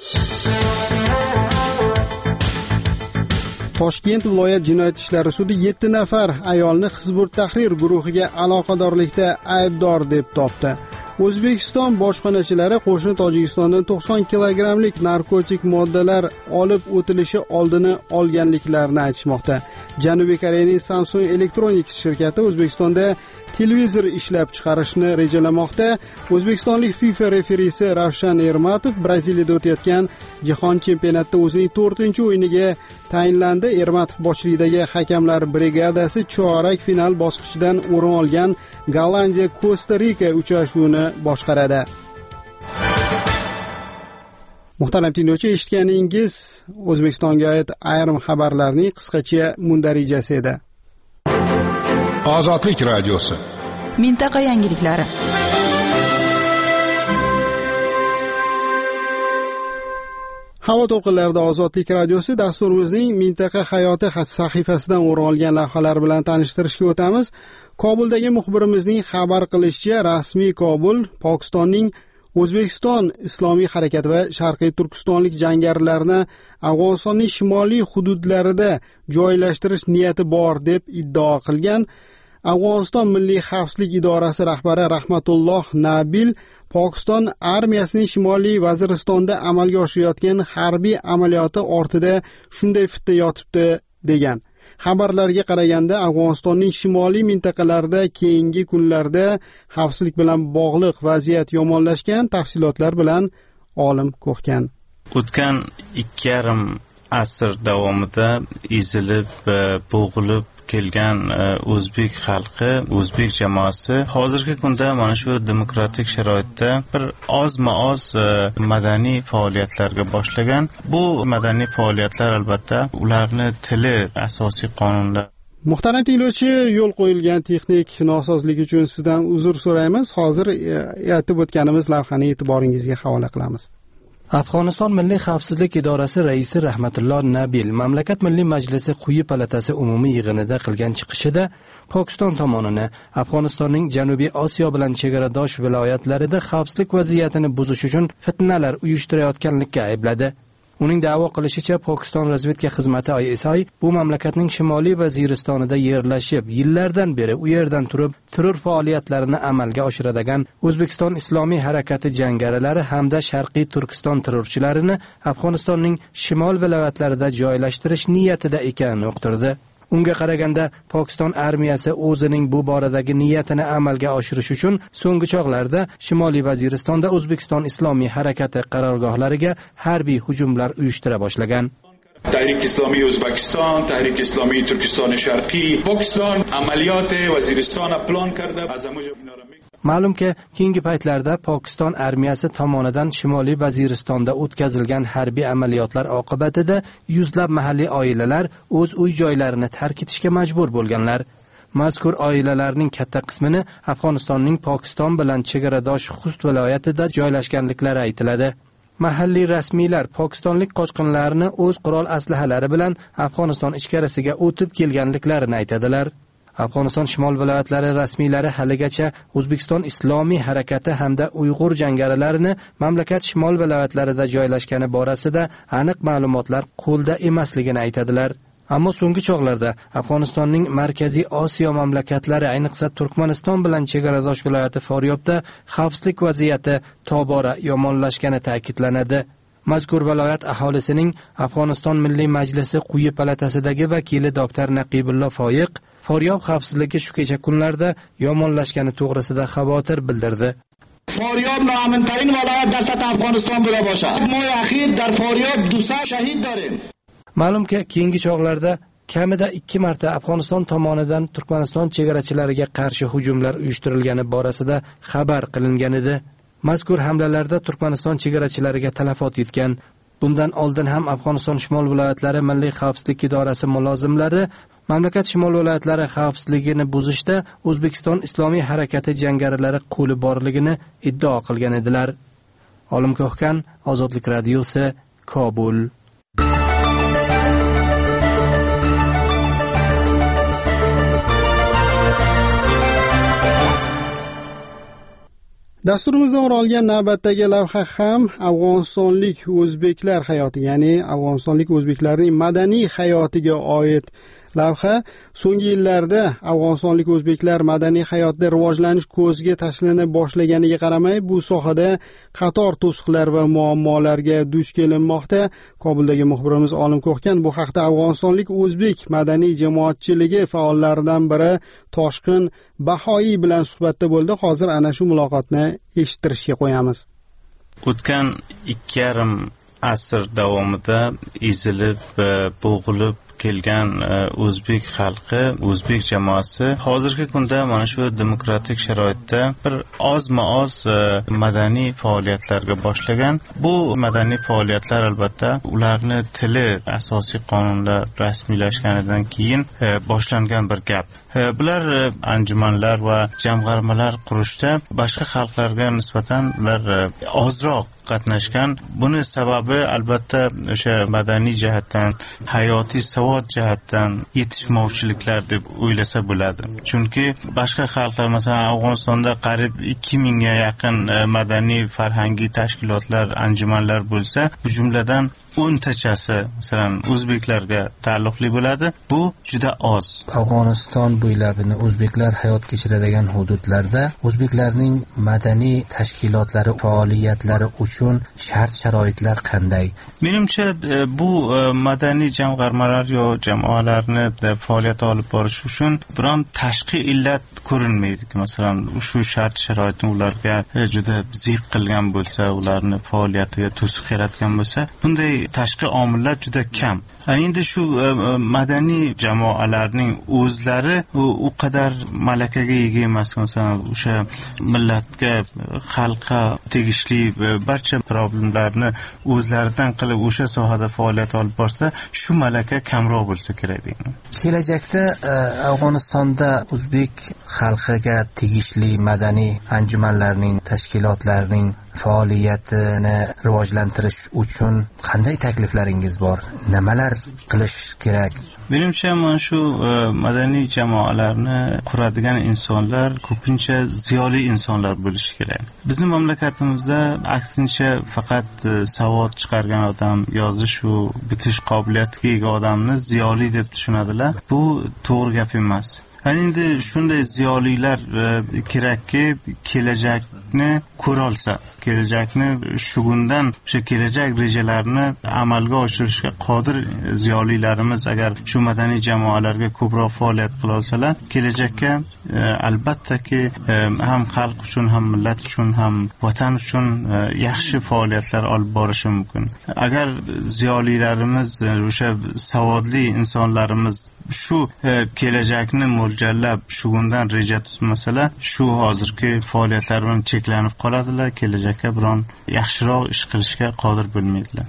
[SPEAKER 1] Toshkent viloyat jinoyat ishlari sudi yetti nafar ayolni Hizbut Tahrir guruhiga aloqadorlikda aybdor deb topdi. O'zbekiston bojxonachilari qo'shni Tojikistondan to'qson kilogrammlik narkotik moddalar olib o'tilishi oldini olganliklarini aytishmoqda. Janubiy Koreyaning Samsung Electronics shirkati O'zbekistonda televizor ishlab chiqarishni rejalamoqda. O'zbekistonlik FIFA referisi Ravshan Ermatov Braziliyada o'tayotgan jahon chempionatida o'zining to'rtinchi o'yiniga tayinlandi. Ermatov boshchiligidagi hakamlar brigadasi chorak final bosqichidan o'rin olgan Gollandiya Kosta Rika uchrashuvini boshqaradi. Muhtaram tinglovchi, eshitganingiz O'zbekistonga oid ayrim xabarlarning qisqacha mundarijasi edi.
[SPEAKER 7] Ozodlik radiosi.
[SPEAKER 5] Mintaqa yangiliklari.
[SPEAKER 1] Havo to'lqinlarida Ozodlik radiosi dasturimizning Mintaqa hayoti sahifasidan o'rin olgan lavhalar bilan tanishtirishga o'tamiz. Kobuldagi muxbirimizning xabar qilishicha, rasmiy Kobul Pokistonning O'zbekiston Islomiy harakati va Sharqiy Turkistonlik jangarilarni Afg'onistonning shimoliy hududlarida joylashtirish niyati bor deb iddao qilgan. Afg'oniston Milliy xavfsizlik idorasi rahbari Rahmatulloh Nabil Pokiston armiyasining Shimoliy Vaziristonda amalga oshirayotgan harbiy amaliyoti ortida shunday fitna yotibdi degan. Xabarlarga qaraganda Afg'onistonning shimoliy mintaqalarida keyingi kunlarda xavfsizlik bilan bog'liq vaziyat yomonlashgan, tafsilotlar bilan olim Ko'xkan.
[SPEAKER 12] O'tgan ikki yarim asr davomida ezilib, bo'g'ilib kelgan o'zbek xalqi, o'zbek jamoasi hozirgi kunda mana shu demokratik sharoitda bir ozma-oz madaniy faoliyatlarga boshlagan. Bu madaniy faoliyatlar albatta ularni tili, asosiy qonunlar.
[SPEAKER 1] Muhtaram tinglovchi, yo'l qo'yilgan texnik nosozlik uchun sizdan uzr so'raymiz. Hozir aytib o'tganimiz lavhani e'tiboringizga havola qilamiz.
[SPEAKER 13] Afg'oniston Milliy xavfsizlik idorasi raisi Rahmatullo Nabil mamlakat Milliy Majlisi quyi palatasi umumiy yig'inida qilgan chiqishida Pokiston tomonini Afg'onistonning Janubiy Osiyo bilan chegaradosh viloyatlarida xavfsizlik vaziyatini buzish uchun fitnalar uyushtirayotganlikka aybladi. Uning da'vo qilishicha, Pokiston razvedka xizmati I S I bu mamlakatning shimoliy vaziristonida yerlashib, yillardan beri u yerdan turib terror faoliyatlarini amalga oshiradigan O'zbekiston Islomiy harakati jangarilari hamda Sharqiy Turkiston terrorchilarini Afg'onistonning shimol viloyatlarida joylashtirish niyatida ekanini uqtirdi. Unga qaraganda Pokiston armiyasi o'zining bu boradagi niyatini amalga oshirish uchun so'nggi chog'larda Shimoliy Vaziristonda O'zbekiston Islomiy harakati qarorgohlariga harbiy hujumlar uyushtira boshlagan.
[SPEAKER 14] Tahrik Islomiy O'zbekiston, Tahrik Islomiy Turkiston Sharqiy, Pokiston amaliyot Vaziriston plan karda.
[SPEAKER 13] Ma'lumki, keyingi paytlarda Pokiston armiyasi tomonidan Shimoliy Vaziristonda o'tkazilgan harbiy amaliyotlar oqibatida yuzlab mahalliy oilalar o'z uy-joylarini tark etishga majbur bo'lganlar. Mazkur oilalarning katta qismini Afg'onistonning Pokiston bilan chegaradosh Xust viloyatida joylashganliklari aytiladi. Mahalliy rasmiylar Pokistonlik qochqinlarni o'z qurol aslahalari bilan Afg'oniston ichkarisiga o'tib kelganliklarini aytadilar. Afg'oniston shimol viloyatlari rasmiylari haligacha O'zbekiston Islomiy harakati hamda Uyg'ur jangarilarini mamlakat shimol viloyatlarida joylashgani borasida aniq ma'lumotlar qo'lda emasligini aytadilar. Ammo so'nggi chog'larda Afg'onistonning Markaziy Osiyo mamlakatlari, ayniqsa Turkmaniston bilan chegaradosh viloyati Faryobda xavfsizlik vaziyati tobora yomonlashgani ta'kidlanadi. Mazkur viloyat aholisining Afg'oniston Milliy Majlisi quyi palatasidagi vakili doktor Naqibullo Foyiq Faryob xavfsizligi shu kecha kunlarda yomonlashgani to'g'risida xavotir bildirdi.
[SPEAKER 15] Faryob noamntarin viloyat dasat Afg'oniston bo'la boshladi. Moy axir dar Faryob dusa shahid darim.
[SPEAKER 13] Ma'lumki, keyingi chog'larda kamida ikki marta Afg'oniston tomonidan Turkmaniston chegarachilariga qarshi hujumlar uyushtirilgani borasida xabar qilingan edi. Mazkur hamlalarda Turkmaniston chegarachilariga talafot yetgan. Bundan oldin ham Afg'oniston shimol viloyatlari Milliy xavfsizlik idorasi mulozimlari mamlakat shimol viloyatlari xavfsizligini buzishda O'zbekiston Islomiy harakati jangarilari qo'li borligini iddao qilgan edilar. Olim Ko'hkan, Ozodlik radiosi, Kobul.
[SPEAKER 1] Dasturimizdan o'ralgan navbatdagi lavha ham Afg'onistonlik o'zbeklar hayoti, ya'ni Afg'onistonlik o'zbeklarning madaniy hayotiga oid lavha. So'nggi yillarda Afg'onistonlik o'zbeklar madaniy hayotda rivojlanish ko'zga tashlana boshlaganiga qaramay, bu sohada qator to'siqlar va muammolarga duch kelinmoqda. Kobuldagi muxbirimiz Olim Ko'hkan bu haqda Afg'onistonlik o'zbek madaniy jamoatchiligi faollaridan biri Toshqin Bahoiy bilan suhbatda bo'ldi. Hozir ana shu muloqotni eshittirishga qo'yamiz.
[SPEAKER 12] O'tgan ikki yarim asr davomida ezilib, bo'g'ilib kelgan o'zbek xalqi, o'zbek jamoasi hozirgi kunda mana shu demokratik sharoitda bir ozma-oz madaniy faoliyatlarga boshlagan. Bu madaniy faoliyatlar albatta ularni tili asosiy qonunda rasmiylashganidan keyin boshlangan bir gap. Bular anjumanlar va jamg'armalar qurishda boshqa xalqlarga nisbatan ular ozroq qatnashgan. Buni sababi albatta o'sha madaniy jihatdan, hayotiy savod jihatdan yetishmovchiliklar deb o'ylasa bo'ladi. Chunki boshqa xalqlar, masalan Afg'onistonda qariyb ikki mingga yaqin madaniy farhangiy tashkilotlar, anjumanlar bo'lsa, bu jumladan o'ntachasi masalan o'zbeklarga taalluqli bo'ladi. Bu juda oz.
[SPEAKER 16] Afg'oniston bo'ylabini o'zbeklar hayot kechiradigan hududlarda o'zbeklarning madaniy tashkilotlari faoliyatlari uchun shart-sharoitlar qanday?
[SPEAKER 12] Menimcha bu madaniy jamg'armalar yo jamoalarni faoliyat olib borish uchun biron tashqi illat ko'rinmaydi. Masalan, shu shart-sharoitni ularga juda ziq qilgan bo'lsa, ularni faoliyatiga to'siq yaratgan bo'lsa, bunday tashqi omillar juda kam. Endi shu madaniy jamoalarning o'zlari u qadar malakaga ega emas. Masalan, o'sha millatga, xalqqa tegishli barcha problemlarni o'zlaridan qilib o'sha sohada faoliyat olib borsa, shu malaka kamroq bo'lsa kerak deyman.
[SPEAKER 16] Kelajakda Afg'onistonda o'zbek xalqiga tegishli madaniy anjumanlarning, tashkilotlarning faoliyatini rivojlantirish uchun qanday takliflaringiz bor? Nimalar qilish kerak?
[SPEAKER 12] Menimcha mana shu madaniy jamoalarni quradigan insonlar ko'pincha ziyoli insonlar bo'lishi kerak. Bizning mamlakatimizda aksincha faqat savod chiqargan odam, yozish va bitish qobiliyatiga ega odamni ziyoli deb tushunadilar. Bu to'g'ri gap emas. Endi shunday ziyolilar kerakki, kelajakni ko'ra olsa, kelajakni shugundan o'sha kelajak rejalarini amalga oshirishga qodir ziyolilarimiz agar shu madaniy jamoalarga ko'proq faoliyat qila olsalar, kelajakka albattaki ham xalq uchun, ham millat uchun, ham vatan uchun yaxshi faoliyatlar olib borishi mumkin. Agar ziyolilarimiz, o'sha savodli insonlarimiz shu kelajakni mo'ljallab shugundan reja tuzmasalar, shu hozirgi faoliyatlar bilan cheklanib qoladilar, kelajakka biron yaxshiroq ish qilishga qodir bo'lmaydilar.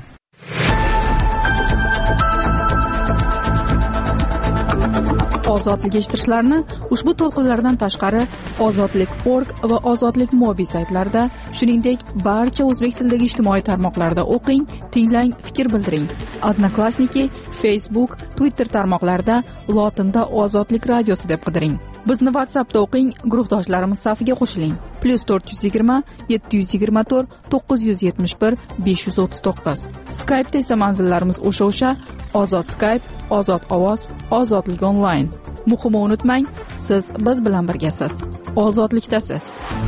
[SPEAKER 5] Ozodlik eshittirishlarni ushbu to'lqinlardan tashqari ozodlik nokta org va ozodlik mobi saytlarida, shuningdek barcha o'zbek tilidagi ijtimoiy tarmoqlarda o'qing, tinglang, fikr bildiring. Odnoklassniki, Facebook, Twitter tarmoqlarida lotinda Ozodlik radiosi deb qidiring. Bizni WhatsAppda o'qing, guruhdoshlarimiz safiga qo'shiling. plus to'rt yuz yigirma yetti yuz yigirma to'rt to'qqiz yuz yetmish bir besh yuz o'ttiz to'qqiz. Skype'da esa manzillarimiz o'sha-o'sha: Ozod Skype, Ozod ovoz, Ozodlik onlayn. Muhimi unutmang, siz biz bilan birgasiz. Ozodlikdasiz.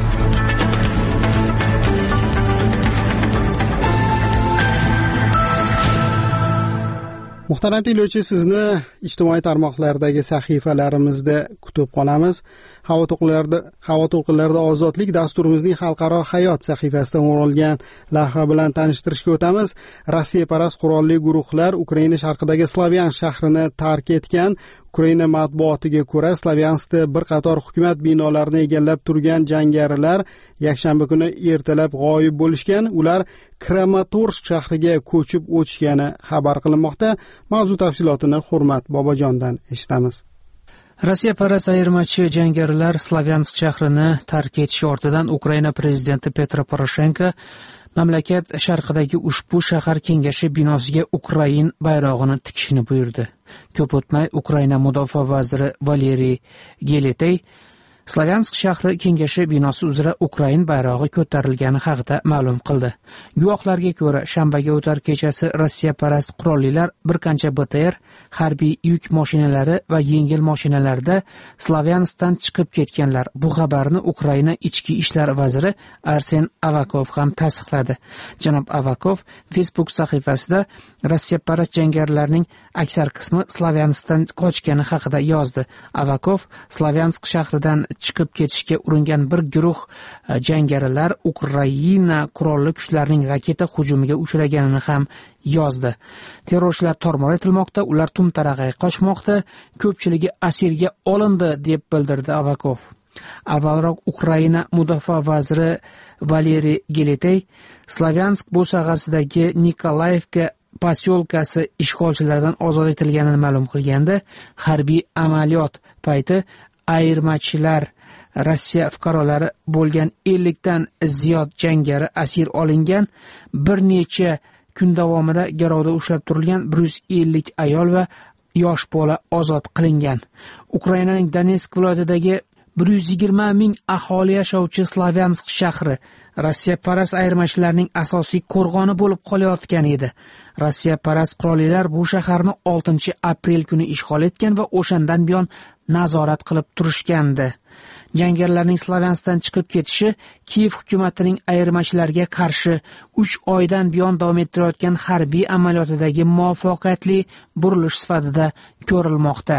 [SPEAKER 1] Muhtaram tinglovchi, sizni ijtimoiy tarmoqlardagi sahifalarimizda kutib qolamiz. Havo to'lqinlarida havo to'lqinlarida ozodlik dasturimizning xalqaro hayot sahifasida o'ralgan lavha bilan tanishtirishga o'tamiz. Rossiyaparast qurolli guruhlar Ukraina sharqidagi Slavyansk shahrini tark etgan. Ukraina matbuotiga ko'ra, Slavyanskda bir qator hukumat binolarini egallab turgan jangarilar yakshanba kuni ertalab g'oyib bo'lishgan. Ular Kramatorsk shahriga ko'chib o'tishgani xabar qilinmoqda. Mavzu tafsilotini Hurmat Bobojondan eshitamiz.
[SPEAKER 4] Rossiyaparast ayirmachi jangarilar Slavyansk shahrini tark etish ortidan Ukraina prezidenti Petro Poroshenko mamlakat sharqidagi ushbu shahar kengashi binosiga Ukrain bayrog'ini tikishni buyurdi. Ko'p o'tmay Ukraina mudofaa vaziri Valeriy Geletey Slavyansk shahri kengashi binosi uzra Ukrain bayrog'i ko'tarilgani haqida ma'lum qildi. Guvohlarga ko'ra, shanbaga o'tar kechasi Rossiyaparast qurollilar bir qancha B T R, harbiy yuk mashinalari va yengil mashinalarda Slavyanskdan chiqib ketganlar. Bu xabarni Ukraina ichki ishlar vaziri Arsen Avakov ham tasdiqladi. Janob Avakov Facebook sahifasida Rossiyaparast jangarilarning aksar qismi Slavyanskdan qochgani haqida yozdi. Avakov Slavyansk shahridan chiqib ketishga uringan bir guruh jangarilar Ukraina qurolli kuchlarining raketa hujumiga uchraganini ham yozdi. Terrorchilar tormor etilmoqda, ular tumtarag'ay qochmoqda, ko'pchiligi asirga olindi deb bildirdi Avakov. Avvalroq Ukraina mudofaa vaziri Valeriy Geletey Slavyansk bo'sag'asidagi Nikolaevka posyolkasi ishg'olchilardan ozod etilganini ma'lum qilgandi. Harbiy amaliyot payti ayirmachilar Rossiya fuqarolari bo'lgan ellik dan ziyod jangari asir olingan. Bir necha kun davomida garovda ushlab turilgan bir yuz ellik ayol va yosh bola ozod qilingan. Ukrainaning Donetsk viloyatidagi bir yuz yigirma ming aholi yashovchi Slavyansk shahri Rossiyaparast ayirmachilarning asosiy qo'rg'oni bo'lib qolayotgan edi. Rossiyaparast qurollilar bu shaharni oltinchi aprel kuni ishg'ol etgan va o'shandan buyon nazorat qilib turishgandi. Jangarilarning Slavyanskdan chiqib ketishi Kiyev hukumatining ayirmachilarga qarshi uch oydan buyon davom ettirayotgan harbiy amaliyotidagi muvaffaqiyatli burilish sifatida ko'rilmoqda.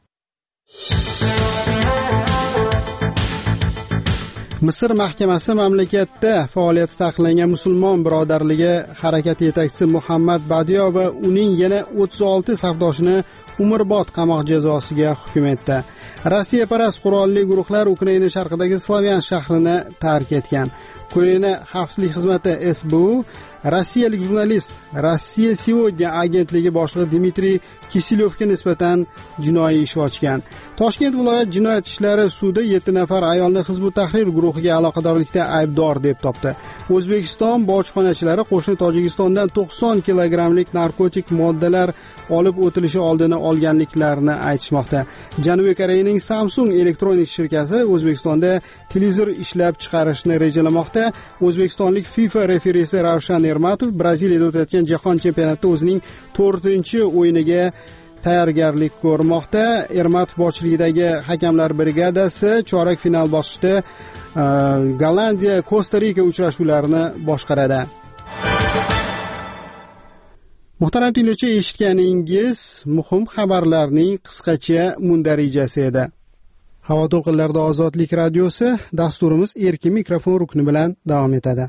[SPEAKER 1] Misr mahkamasi mamlakatda faoliyati taqiqlangan musulmon birodarligi harakati yetakchisi Muhammad Badiyo va uning yana o'ttiz olti safdoshini umrbod qamoq jazosiga hukm etdi. Rossiyaparast qurolli guruhlar Ukraina sharqidagi Slavyansk shahrini tark etgan. Ukraina xavfsizlik xizmati S B U rossiyalik jurnalist Rossiya Сегодня agentligi boshlig'i Dmitriy Kiselyovga nisbatan jinoiy ish ochgan. Toshkent viloyat jinoyat ishlari sudi yetti nafar ayolni Hizb ut-Tahrir guruhiga aloqadorlikda aybdor deb topdi. O'zbekiston bojxonachilari qo'shni Tojikistondan to'qson kilogrammlik narkotik moddalar olib o'tilishi oldini olganliklarini aytishmoqda. Janubiy Koreyaning Samsung elektronik shirkati O'zbekistonda televizor ishlab chiqarishni rejalamoqda. O'zbekistonlik FIFA referisi Ravshan Ermatov Braziliyada o'tayotgan jahon chempionatida o'zining to'rtinchi o'yiniga tayyorgarlik ko'rmoqda. Ermatov boshchiligidagi hakamlar brigadasi chorak final bosqichida Gollandiya Kosta Rika uchrashuvlarini boshqaradi. Muhtaram tinglovchi, eshitganingiz muhim xabarlarning qisqacha mundarijasi edi. Havo to'lqinlarida Ozodlik radiosi, dasturimiz erkin mikrofon rukni bilan davom etadi.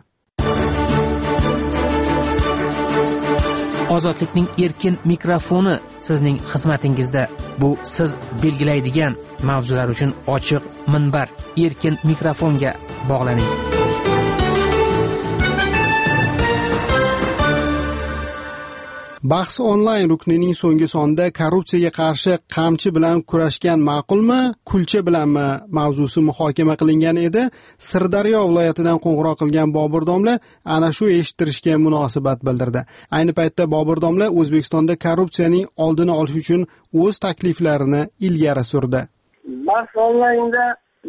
[SPEAKER 4] Ozodlikning erkin mikrofoni sizning xizmatingizda. Bu siz belgilaydigan mavzular uchun ochiq minbar. Erkin mikrofonga bog'laning.
[SPEAKER 1] Bahs onlayn ruknining so'nggi sonida korrupsiyaga qarshi qamchi bilan kurashgan ma'qulmi, kulcha bilanmi mavzusi muhokama qilingan edi. Sirdaryo viloyatidan qo'ng'iroq qilgan Bobur domla ana shu eshittirishga munosabat bildirdi. Ayni paytda Bobur domla O'zbekistonda korrupsiyaning oldini olish uchun o'z takliflarini ilgari surdi.
[SPEAKER 3] Bahs onlaynda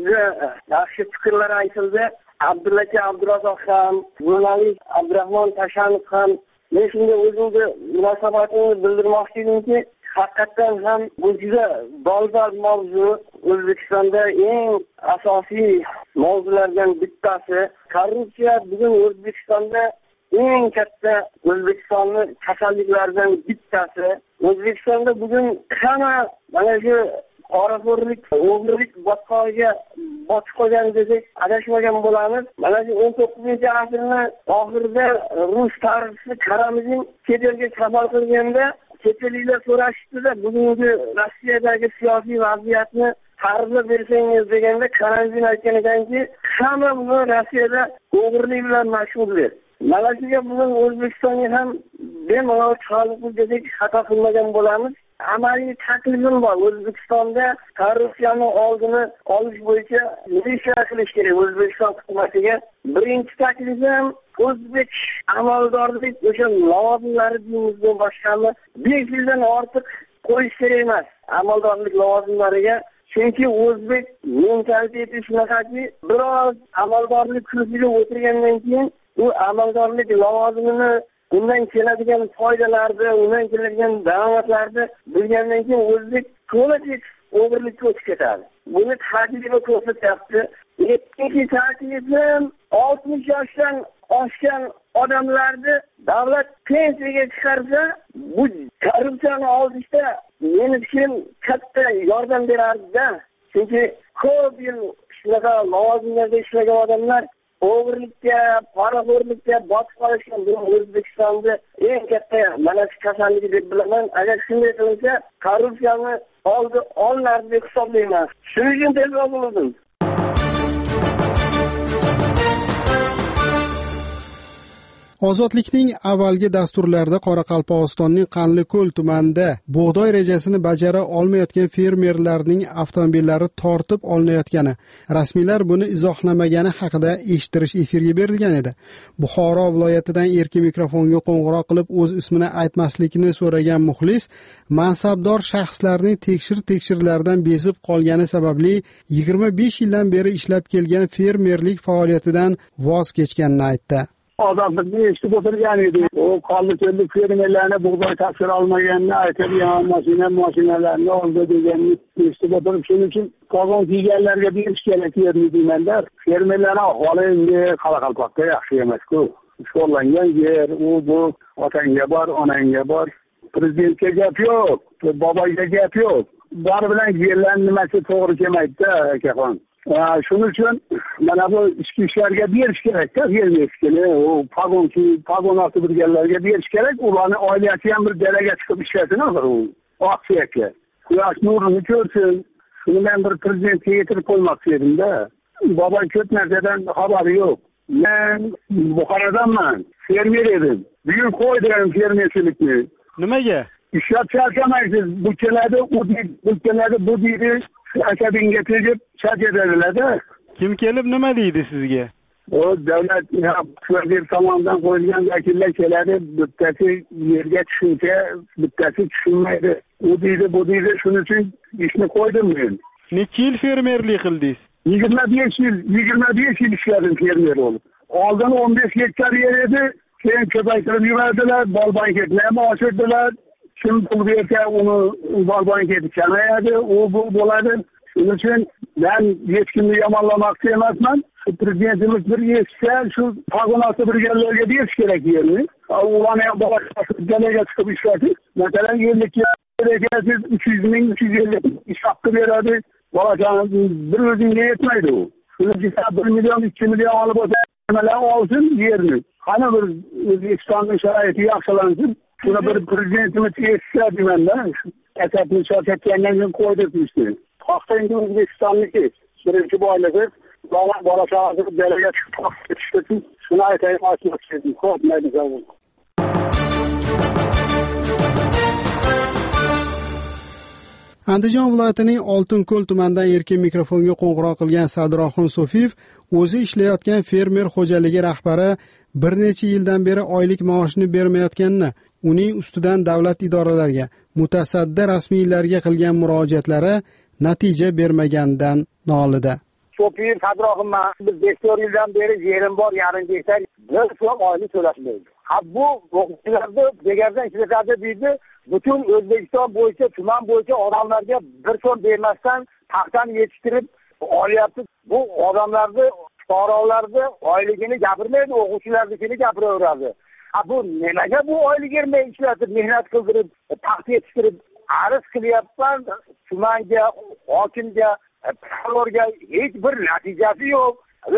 [SPEAKER 3] yaxshi fikrlar aytildi. Abdullaka Abdurazzoq ham, jurnalist Abdurahmon Tashanov ham men shunga o'zimga munosabatimni bildirmoqchi edimki, haqiqatan ham bu juda dolzarb mavzu. O'zbekistonda eng asosiy mavzulardan bittasi. Korrupsiya bugun O'zbekistonda eng katta O'zbekistonni kasalliklaridan bittasi. O'zbekistonda bugun hamma mana shu qorako'rlik, o'g'rilik botqog'iga botib qolgan desak adashmagan bo'lamiz. Mana shu o'n to'qqizinchi asrning oxirida rus tarixchisi Karamzin chet elga safar qilganda chet elliklar so'rashdi-da, bugungi Rossiyadagi siyosiy vaziyatni ta'riflab bersangiz deganda Karamzin aytgan ekanki, hamma buni Rossiyada o'g'rilik bilan mashg'uldir. Mana shunga bugun O'zbekistonga ham bemalol taalluqli desak xato qilmagan bo'lamiz. Amaliy taklifim bor. O'zbekistonda korrupsiyani oldini olish bo'yicha nima qilish kerak O'zbekiston hukumatiga? Birinchi taklifim o'zbek amaldorlik o'sha lavozimlari deymizdan boshqami besh yildan ortiq qo'yish kerak emas amaldorlik lavozimlariga. Chunki o'zbek mentaliteti shunaqaki, biroz amaldorlik kursiga o'tirgandan keyin u amaldorlik lavozimini bundan keladigan foydalarni, undan keladigan daromadlarni bilgandan keyin o'zbek to'liq o'g'irlikka o'tib ketadi. Buni tajriba ko'rsatyapti. Ikkinchi taklifim oltmish yoshdan oshgan odamlarni davlat pensiyaga chiqarsa, bu korrupsiyani oldishda meni fikrim katta yordam berardi-da. Chunki ko'p yil shunaqa lavozimlarda ishlagan odamlar o'g'irlikka, poraxo'rlikka botib qolishgan. Bu O'zbekistonda eng katta mana shu kasallik deb bilaman. Agar shunday qilinsa, korrupsiyani oldi olinadi deb hisoblayman. Shuning uchun telefon qildim.
[SPEAKER 1] Ozodlikning avvalgi dasturlarida Qoraqalpog'istonning Qanliko'l tumanida bug'doy rejasini bajara olmayotgan fermerlarning avtomobillari tortib olinayotgani, rasmiylar buni izohlamagani haqida eshittirish efirga berilgan edi. Buxoro viloyatidan erkin mikrofonga qo'ng'iroq qilib o'z ismini aytmaslikni so'ragan muxlis mansabdor shaxslarning tekshir-tekshirlardan bezib qolgani sababli yigirma besh yildan beri ishlab kelgan fermerlik faoliyatidan voz kechganini aytdi.
[SPEAKER 17] Ozodlikni eshitib o'tirgan edi. U Qanliko'llik fermerlarni bug'doy topshira olmaganini aytadigan, mashina mashinalarni oldi deganini eshitib o'tirib, shuning uchun qozon kiyganlarga berish kerak yerni deymanda. Fermerlarning ahvoli endi Qoraqalpoqda yaxshi emas-ku. Sho'rlangan yer, u bu otangga bor, onangga bor. Prezidentga gap yo'q, boboyga gap yo'q. Bari bilan yerlarning nimasi to'g'ri kelmaydi-da, akaxon. Shuning uchun mana bu ichki ishlarga berish kerak-da, fermerlikni, u pagonchi, pagon olib turganlarga berish kerak. Ularning oilasi ham bir dalaga chiqib ishlasin, axir u oqsiyakka. Quyosh nurini ko'rsin. Shuni men bir prezidentga yetirib qo'ymoqchi edim-da. Boboy ko'p narsadan xabari yo'q. Men Buxorodanman. Fermer edim. Bugun qo'ydim fermerchilikni.
[SPEAKER 1] Nimaga?
[SPEAKER 17] Ishlab charchamaysiz. Buchalarda u buchalarda bu deydi, asabingga tegib charchatadilar-da.
[SPEAKER 1] Kim kelib nima deydi sizga?
[SPEAKER 17] O davlat fermer tomonidan qo'yilgan vakillar keladi, bittasi yerga tushuncha, bittasi tushunmaydi. U deydi, bu deydi, shuning uchun ishni qo'ydim men.
[SPEAKER 1] Necha yil fermerlik qildingiz?
[SPEAKER 17] yigirma besh yil, yigirma besh yil ishladim fermer bo'lib. Oldin o'n besh gektar yer edi, keyin ko'paytirib yubordilar, bol banketlarni ochirdilar. Kim pul bersa, uni bol banketi kamayadi, u bu bo'ladi. Shuning uchun men hech kimni yomonlamoqchi emasman. Prezidentimiz bir eshitsa, shu pog'onasi brigadlarga berish kerak yerni. Ularni ham boshqalarga chiqib ishlatib, masalan, yerlikka siz uch yuz ming, uch yuz ellik ish haqqi beradi. Bolakani bir o'zingga yetmaydi u. Shuning uchun bir million, ikki million olib o'tsa, nimalar olsin yerni. Qani bir O'zbekistonning sharoiti yaxshilansin. Shuni bir prezidentimiz eshitsa demanda, asabni charchatgandan keyin qo'ydik ishni. To'xtaydi O'zbekistonniki. Birinchi boyligi bola bola chaqasi dalaga chiqib ketishdi. Shuni aytayim, aytmoqchi edim. Xo'p, mayli zavol.
[SPEAKER 1] Andijon viloyatining Oltinko'l tumanidan erkin mikrofonga qo'ng'iroq qilgan Sadroxon Sofiyev o'zi ishlayotgan fermer xo'jaligi rahbari bir necha yildan beri oylik maoshini bermayotganini, uning ustidan davlat idoralariga, mutasaddi rasmiylarga qilgan murojaatlari natija bermaganidan nolida.
[SPEAKER 17] Sofiyev Sadroxonman, biz besh yildan beri yerim bor, yarim gektar, bir so'm oylik to'lashmaydi. Ha bu o'quvchilarni begardan ishlatadi deydi. Butun O'zbekiston bo'yicha, tuman bo'yicha odamlarga bir so'm bermasdan taxtani yetishtirib olyapti. Bu odamlarni, fuqarolarni oyligini gapirmaydi, o'quvchilarnikini gapiraveradi. Ha bu nimaga bu oylik bermay ishlatib, mehnat qildirib, taxt yetishtirib, arz qilyapman tumanga, hokimga, prokurorga, hech bir natijasi yo'q.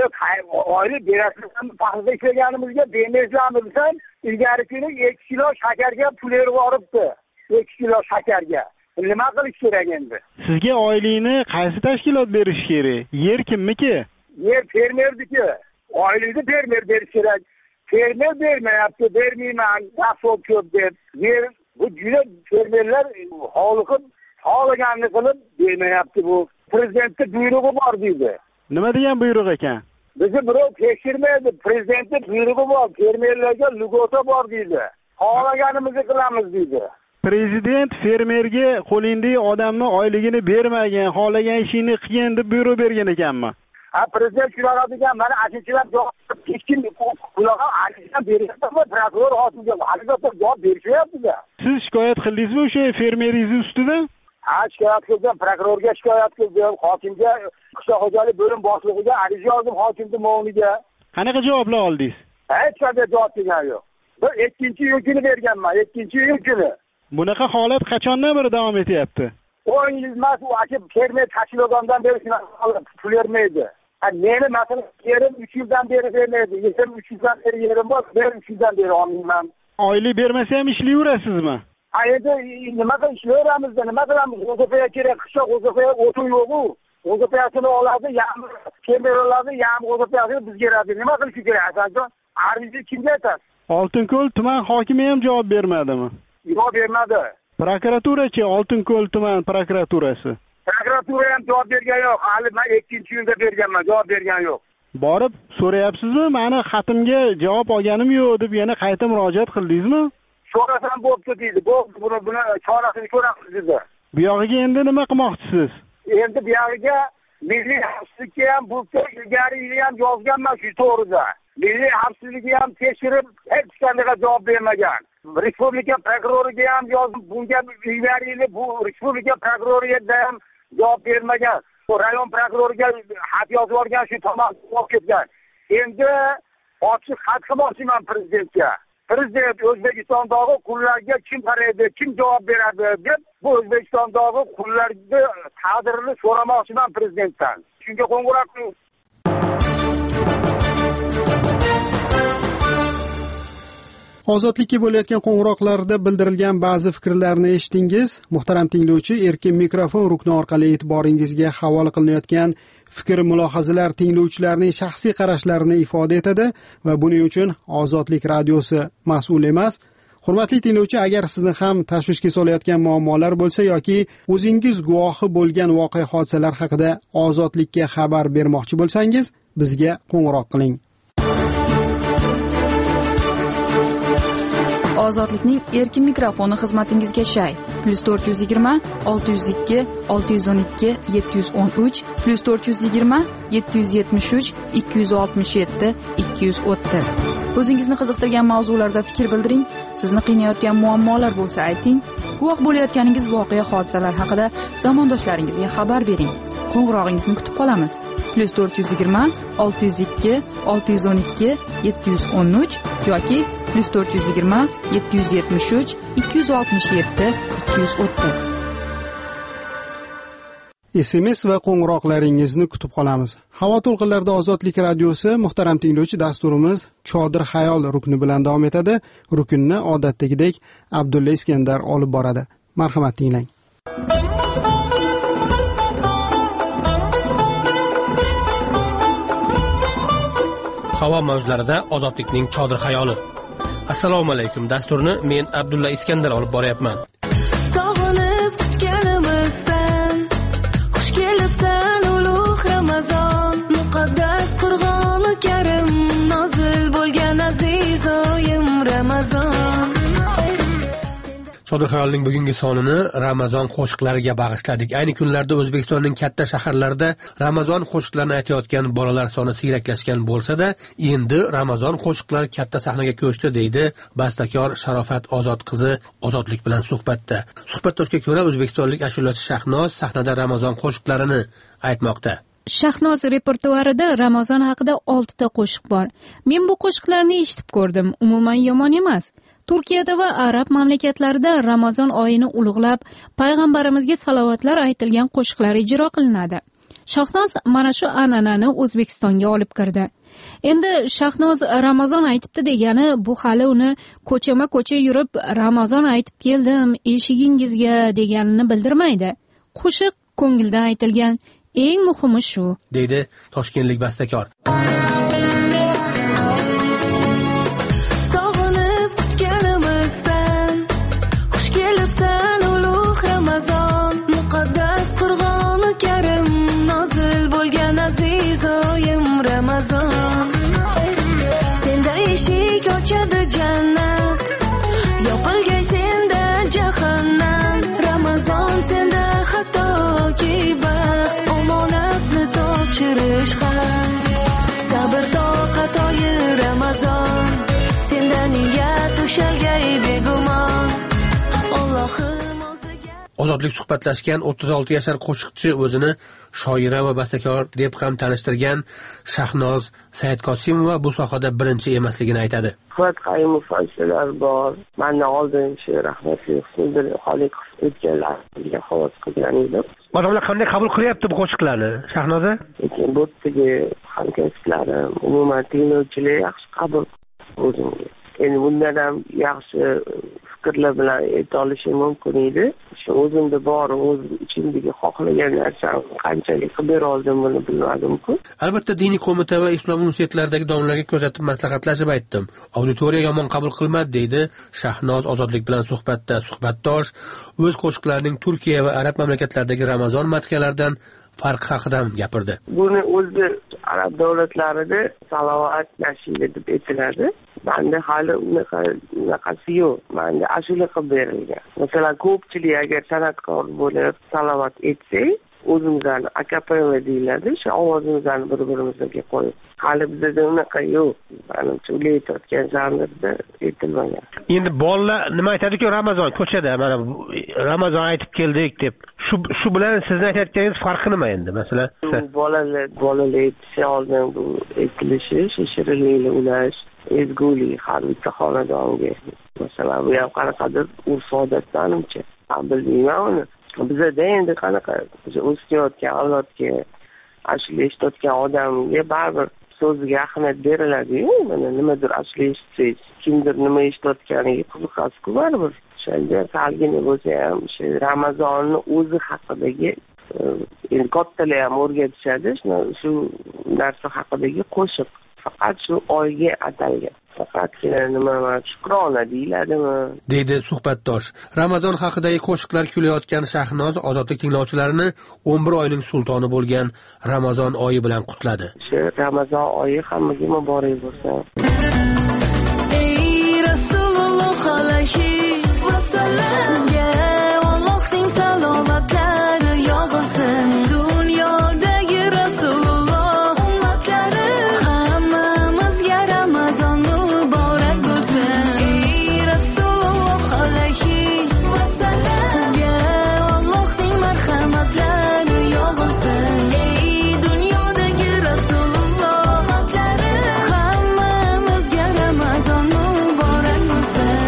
[SPEAKER 17] Oylik berasizmi, paxta ishlaganimizga bermaysizmi desam, ilgari kuni ikki kilo shakarga pul berib yuboribdi. ikki kilo shakarga. Nima qilish kerak endi?
[SPEAKER 1] Sizga oylikni qaysi tashkilot berish kerak? Yer kimniki?
[SPEAKER 17] Yer fermerniki. Oylikni fermer berish kerak. Fermer bermayapti, bermayman, asfalt ko'p deb. Yer bu juda fermerlar hovliqib, xohlaganini qilib bermayapti bu. Prezidentning buyrug'i bor deydi.
[SPEAKER 1] Nima degan buyruq ekan?
[SPEAKER 17] Bizni birov tekshirmaydi. Prezidentning buyrug'i bor, fermerlarga lugota bor deydi. Xohlaganimizni qilamiz deydi.
[SPEAKER 1] Prezident fermerga qo'lingdagi odamni oyligini bermagan, xohlagan ishini qilgin deb buyruq bergan ekanmi?
[SPEAKER 17] Ha, prezident shunaqa degan, mana ashinchilar hech kim ularga ariza beryapti, prokuror hokimga ariza javob berishyapti-da.
[SPEAKER 1] Siz shikoyat qildingizmi o'sha fermeringiz ustidan?
[SPEAKER 17] Ha, shikoyat qildim, prokurorga shikoyat qildim, hokimga, qishloq xo'jalik bo'lim boshlig'iga ariza yozdim, hokimning o'g'liga.
[SPEAKER 1] Qanaqa javoblar oldingiz?
[SPEAKER 17] Hech qanday javob kelgan yo'q. Bir ikkinchi yilini berganman, ikkinchi yilini.
[SPEAKER 1] Bunaqa holat qachondan beri davom etyapti?
[SPEAKER 17] o'n yil emas, u aka fermer tashkilotdan beri shunaqa pul bermaydi. Ha, meni masalan yerim uch yildan beri bermaydi. Yerim uch yildan beri yerim bor, men uch yildan beri olmayman.
[SPEAKER 1] Oylik bermasa ham ishlayverasizmi?
[SPEAKER 17] Ha, endi nima qilib ishlayveramiz-da, nima qilamiz? O'zbekistonga kerak, qishloq O'zbekistonga o'tin yo'q-ku. O'zbekistonni oladi, yam fermer oladi, yam O'zbekistonni bizga beradi. Nima qilish kerak asaljon? Arizni kimga aytasiz?
[SPEAKER 1] Oltinko'l tuman hokimi ham javob bermadimi?
[SPEAKER 17] Javob bermadi.
[SPEAKER 1] Prokuraturachi, Oltinko'l tuman prokuraturasi.
[SPEAKER 17] Prokuratura ham javob bergan yo'q. Hali men ikkinchi yilda berganman, javob bergan yo'q.
[SPEAKER 1] Borib so'rayapsizmi? Meni xatimga javob olganim yo'q deb yana qayta murojaat qildingizmi?
[SPEAKER 17] So'rasam bo'pti deydi. Bo'pti, buni buni chorasini ko'ramiz dedi.
[SPEAKER 1] Bu yog'iga endi nima qilmoqchisiz?
[SPEAKER 17] Endi bu yog'iga milliy xavfsizlikka ham bo'lsa, ilgari yili ham yozganman shu to'g'rida. Milliy xavfsizlikni ham tekshirib, hech qanday javob bermagan. Respublika prokuroriga ham yozib, bunga ilgari yili bu respublika prokuroriga ham javob bermagan. Rayon prokuroriga xat yozib yuborgan, shu tomon olib ketgan. Endi ochiq xat qilmoqchiman prezidentga. Prezident O'zbekistondagi qullarga kim qaraydi, kim javob beradi deb, bu O'zbekistondagi qullarga taqdirini so'ramoqchiman prezidentdan. Shunga qo'ng'iroq qiling.
[SPEAKER 1] Ozodlikka bo'layotgan qo'ng'iroqlarda bildirilgan ba'zi fikrlarni eshitdingiz. Muhtaram tinglovchi, erkin mikrofon rukni orqali e'tiboringizga havola qilinayotgan fikr mulohazalar tinglovchilarning shaxsiy qarashlarini ifoda etadi va buning uchun Ozodlik radiosi mas'ul emas. Hurmatli tinglovchi, agar sizni ham tashvishga solayotgan muammolar bo'lsa yoki o'zingiz guvohi bo'lgan voqea hodisalar haqida Ozodlikka xabar bermoqchi bo'lsangiz, bizga qo'ng'iroq qiling.
[SPEAKER 5] Ozodlikning erkin mikrofoni xizmatingizga shay. plus to'rt yuz yigirma olti yuz ikki olti yuz o'n ikki yetti yuz o'n uch plus to'rt yuz yigirma yetti yuz yetmish uch ikki yuz oltmish yetti ikki yuz o'ttiz. O'zingizni qiziqtirgan mavzularda fikr bildiring. Sizni qiynayotgan muammolar bo'lsa ayting. Guvoh bo'layotganingiz voqea hodisalar haqida zamondoshlaringizga xabar bering. Qo'ng'irog'ingizni kutib qolamiz. plus to'rt yuz yigirma olti yuz ikki olti yuz o'n ikki yetti yuz o'n uch yoki plus to'rt yuz yigirma yetti yuz yetmish uch ikki yuz oltmish yetti ikki yuz o'ttiz.
[SPEAKER 1] S M S va qo'ng'iroqlaringizni kutib qolamiz. Havo to'lqinlarida Ozodlik radiosi, muhtaram tinglovchi, dasturimiz Chodir xayol rukni bilan davom etadi. Rukunni odatdagidek Abdulla Iskandar olib boradi. Marhamat tinglang.
[SPEAKER 18] Havo mavjlarida Ozodlikning Chodir xayoli. Assalomu alaykum. Dasturni men Abdulla Iskandar olib boryapman.
[SPEAKER 19] Sog'inib kutganimizdan xush kelibsan ulug' Ramazon, muqaddas Qur'oni Karim nozil bo'lgan aziz oyim Ramazon.
[SPEAKER 18] Chodir xayolning bugungi sonini Ramazon qo'shiqlariga bag'ishladik. Ayni kunlarda O'zbekistonning katta shaharlarida Ramazon qo'shiqlarini aytayotgan bolalar soni siyraklashgan bo'lsa-da, endi Ramazon qo'shiqlari katta sahnaga ko'chdi, deydi bastakor Sharofat Ozod qizi Ozodlik bilan suhbatda. Suhbatdoshga ko'ra, o'zbekistonlik ashulachi Shahnoz sahnada Ramazon qo'shiqlarini aytmoqda.
[SPEAKER 20] Shahnoz repertuarida Ramazon haqida olti ta qo'shiq bor. Men bu qo'shiqlarni eshitib ko'rdim. Umuman yomon emas. Turkiyada va arab mamlakatlarida Ramazon oyini ulug'lab, payg'ambarimizga salovatlar aytilgan qo'shiqlar ijro qilinadi. Shahnoz mana shu an'anani O'zbekistonga olib kirdi. Endi Shahnoz Ramazon aytibdi degani bu hali uni ko'chama-ko'cha yurib Ramazon aytib keldim eshigingizga deganini bildirmaydi. Qo'shiq ko'ngildan aytilgan, eng muhimi shu,
[SPEAKER 18] deydi toshkentlik bastakor.
[SPEAKER 19] Ramazon senda eshik ochadi jannat, yopilgay senda jahannam. Ramazon senda hattoki baxt, omonatni topshirish ham. Sabr toqat oyi Ramazon, senda niyat ushalgay begumon. Allohim
[SPEAKER 18] Ozodlik suhbatlashgan o'ttiz olti yashar qo'shiqchi o'zini shoira va bastakor deb ham tanishtirgan Shahnoz Saidqosimova bu sohada birinchi emasligini aytadi.
[SPEAKER 3] Fuat Qayumov falsafalar bor. Mendan oldin shu rahmatli Husniddin Xoliqov o'tganlarga xavoz qilgan edim.
[SPEAKER 18] Odamlar qanday qabul qilyapti bu qo'shiqlarni, Shahnoza?
[SPEAKER 3] Lekin bu yerga hamkasblarim, umuman tinglovchilar yaxshi qabul qildi. Endi bundan ham yaxshi fikrlar bilan ayta olishim mumkin edi. Shu o'zimda bor, o'z ichimdagi xohlagan narsam qanchalik qilib bera oldim buni bilmadim-ku.
[SPEAKER 18] Albatta diniy qo'mita va islom universitetlaridagi domlalarga kuzatib maslahatlashib aytdim. Auditoriya yomon qabul qilmadi, deydi Shahnoz Ozodlik bilan suhbatda. Suhbatdosh o'z qo'shiqlarining Turkiya va arab mamlakatlaridagi Ramazon madhiyalaridan farqi haqida gapirdi.
[SPEAKER 3] Buni o'zi arab davlatlarida salovat nashida deb aytiladi. Manda hali unaqa unaqasi yo'q. Manda ashula qilib berilgan. Masalan, ko'pchilik agar san'atkor bo'lib salovat etsak, o'zimizlarni akapella deyiladi, shu ovozimizni bir-birimizga qo'yib. Hali bizda unaqa yo'q. Manimcha ulayotgan janrda aytilmagan.
[SPEAKER 18] Endi bolalar nima aytadi-ku, Ramazon ko'chada mana Ramazon aytib keldik deb. Shu shu bilan sizni aytayotganingiz farqi nima endi, masalan?
[SPEAKER 3] Bolalar bolalar aytisha oldin bu aytilishi, shirinlikni ulash, ezgulik har bitta xonadonga. Masalan, bu ham qanaqadir urf-odat menimcha. Men bilmayman uni. Bizda endi qanaqa o'sayotgan avlodga, ashula eshitayotgan odamga baribir so'ziga ahamiyat beriladi-yu. Mana nimadir ashula eshitsangiz, kimdir nima eshitayotganiga qiziqasiz-ku baribir. Shunda salgina bo'lsa ham shu Ramazonni o'zi haqidagi endi kattalar ham o'rgatishadi shu narsa haqidagi qo'shiq. Faqat shu oyga atalgan. Faqatgina nima shukrona deyiladimi?
[SPEAKER 18] Deydi suhbatdosh. Ramazon haqidagi qo'shiqlar kuylayotgan Shahnoz ozodlik tinglovchilarini o'n bir oyning sultoni bo'lgan Ramazon oyi bilan qutladi.
[SPEAKER 3] Shu Ramazon oyi hammaga muborak bo'lsin.
[SPEAKER 19] Ey Rasululloh alayhi vasallam, sizga Allohning salomatlari yog'ilsin. Dunyodagi Rasululloh ummatlari hammamizga Ramazon muborak bo'lsin. Ey Rasululloh alayhi vasallam, sizga Allohning marhamatlari yog'ilsin. Ey dunyodagi Rasululloh ummatlari hammamizga Ramazon muborak bo'lsin.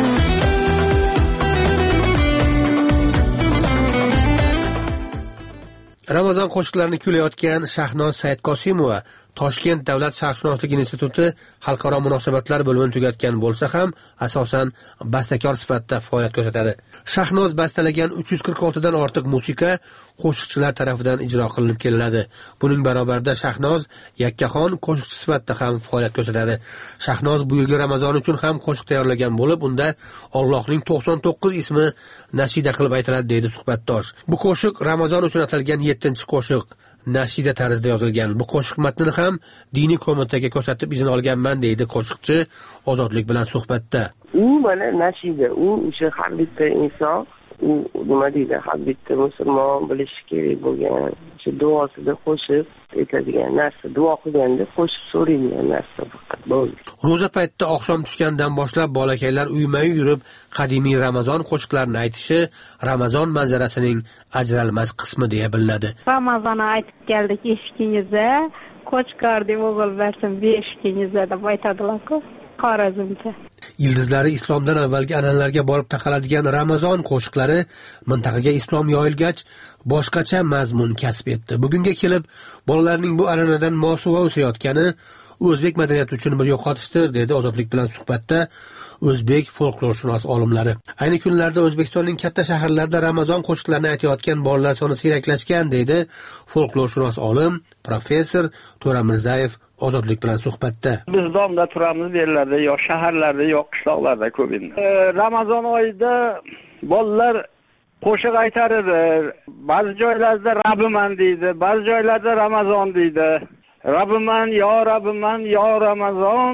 [SPEAKER 18] Ramazon qo'shiqlarini kuylayotgan Shahnoz Saidqosimova Toshkent davlat sharqshunoslik instituti xalqaro munosabatlar bo'limini tugatgan bo'lsa ham, asosan bastakor sifatida faoliyat ko'rsatadi. Shahnoz bastalagan uch yuz qirq olti dan ortiq musiqa qo'shiqchilar tomonidan ijro qilinib kelinadi. Buning barobarida Shahnoz yakkaxon qo'shiqchi sifatida ham faoliyat ko'rsatadi. Shahnoz bu yilgi Ramazon uchun ham qo'shiq tayyorlagan bo'lib, unda Allohning to'qson to'qqiz ismi nashida qilib aytiladi, deydi suhbatdosh. Bu qo'shiq Ramazon uchun atalgan yettinchi qo'shiq. Nashida tarzida yozilgan. Bu qo'shiq matnini ham diniy ko'mitaga ko'rsatib izn olganman, deydi qo'shiqchi Ozodlik bilan suhbatda.
[SPEAKER 3] U mana nashida, u o'sha har bitta inson, u nima deydi, har bitta musulmon bilishi kerak bo'lgan, shu duosida qo'shib aytadigan narsa, duo qilganda qo'shib so'raydigan narsa faqat bo'ldi.
[SPEAKER 18] Ro'za paytida oqshom tushgandan boshlab bolakaylar uyma-uy yurib qadimiy Ramazon qo'shiqlarini aytishi Ramazon manzarasining ajralmas qismi deya bilinadi.
[SPEAKER 21] Ramazon aytib keldik eshikingizda, qo'chqardim o'g'il bersin beshikingizda deb aytadilar-ku. Xorazmcha.
[SPEAKER 18] Ildizlari islomdan avvalgi an'analarga borib taqaladigan Ramazon qo'shiqlari mintaqaga islom yoyilgach boshqacha mazmun kasb etdi. Bugunga kelib bolalarning bu an'anadan mosuvo o'sayotgani o'zbek madaniyati uchun bir yo'qotishdir, dedi Ozodlik bilan suhbatda o'zbek folklorshunos olimlari. Ayni kunlarda O'zbekistonning katta shaharlarida Ramazon qo'shiqlarini aytayotgan bolalar soni siyraklashgan, dedi folklorshunos olim professor To'ra Mirzayev Ozodlik bilan suhbatda.
[SPEAKER 22] Biz domda turamiz yerlarda, yo shaharlarda, yo qishloqlarda ko'pincha. E, Ramazon oyida bolalar qo'shiq aytar edi. Ba'zi joylarda Rabbiman deydi, ba'zi joylarda Ramazon deydi. Rabbiman, yo Rabbiman, yo Ramazon.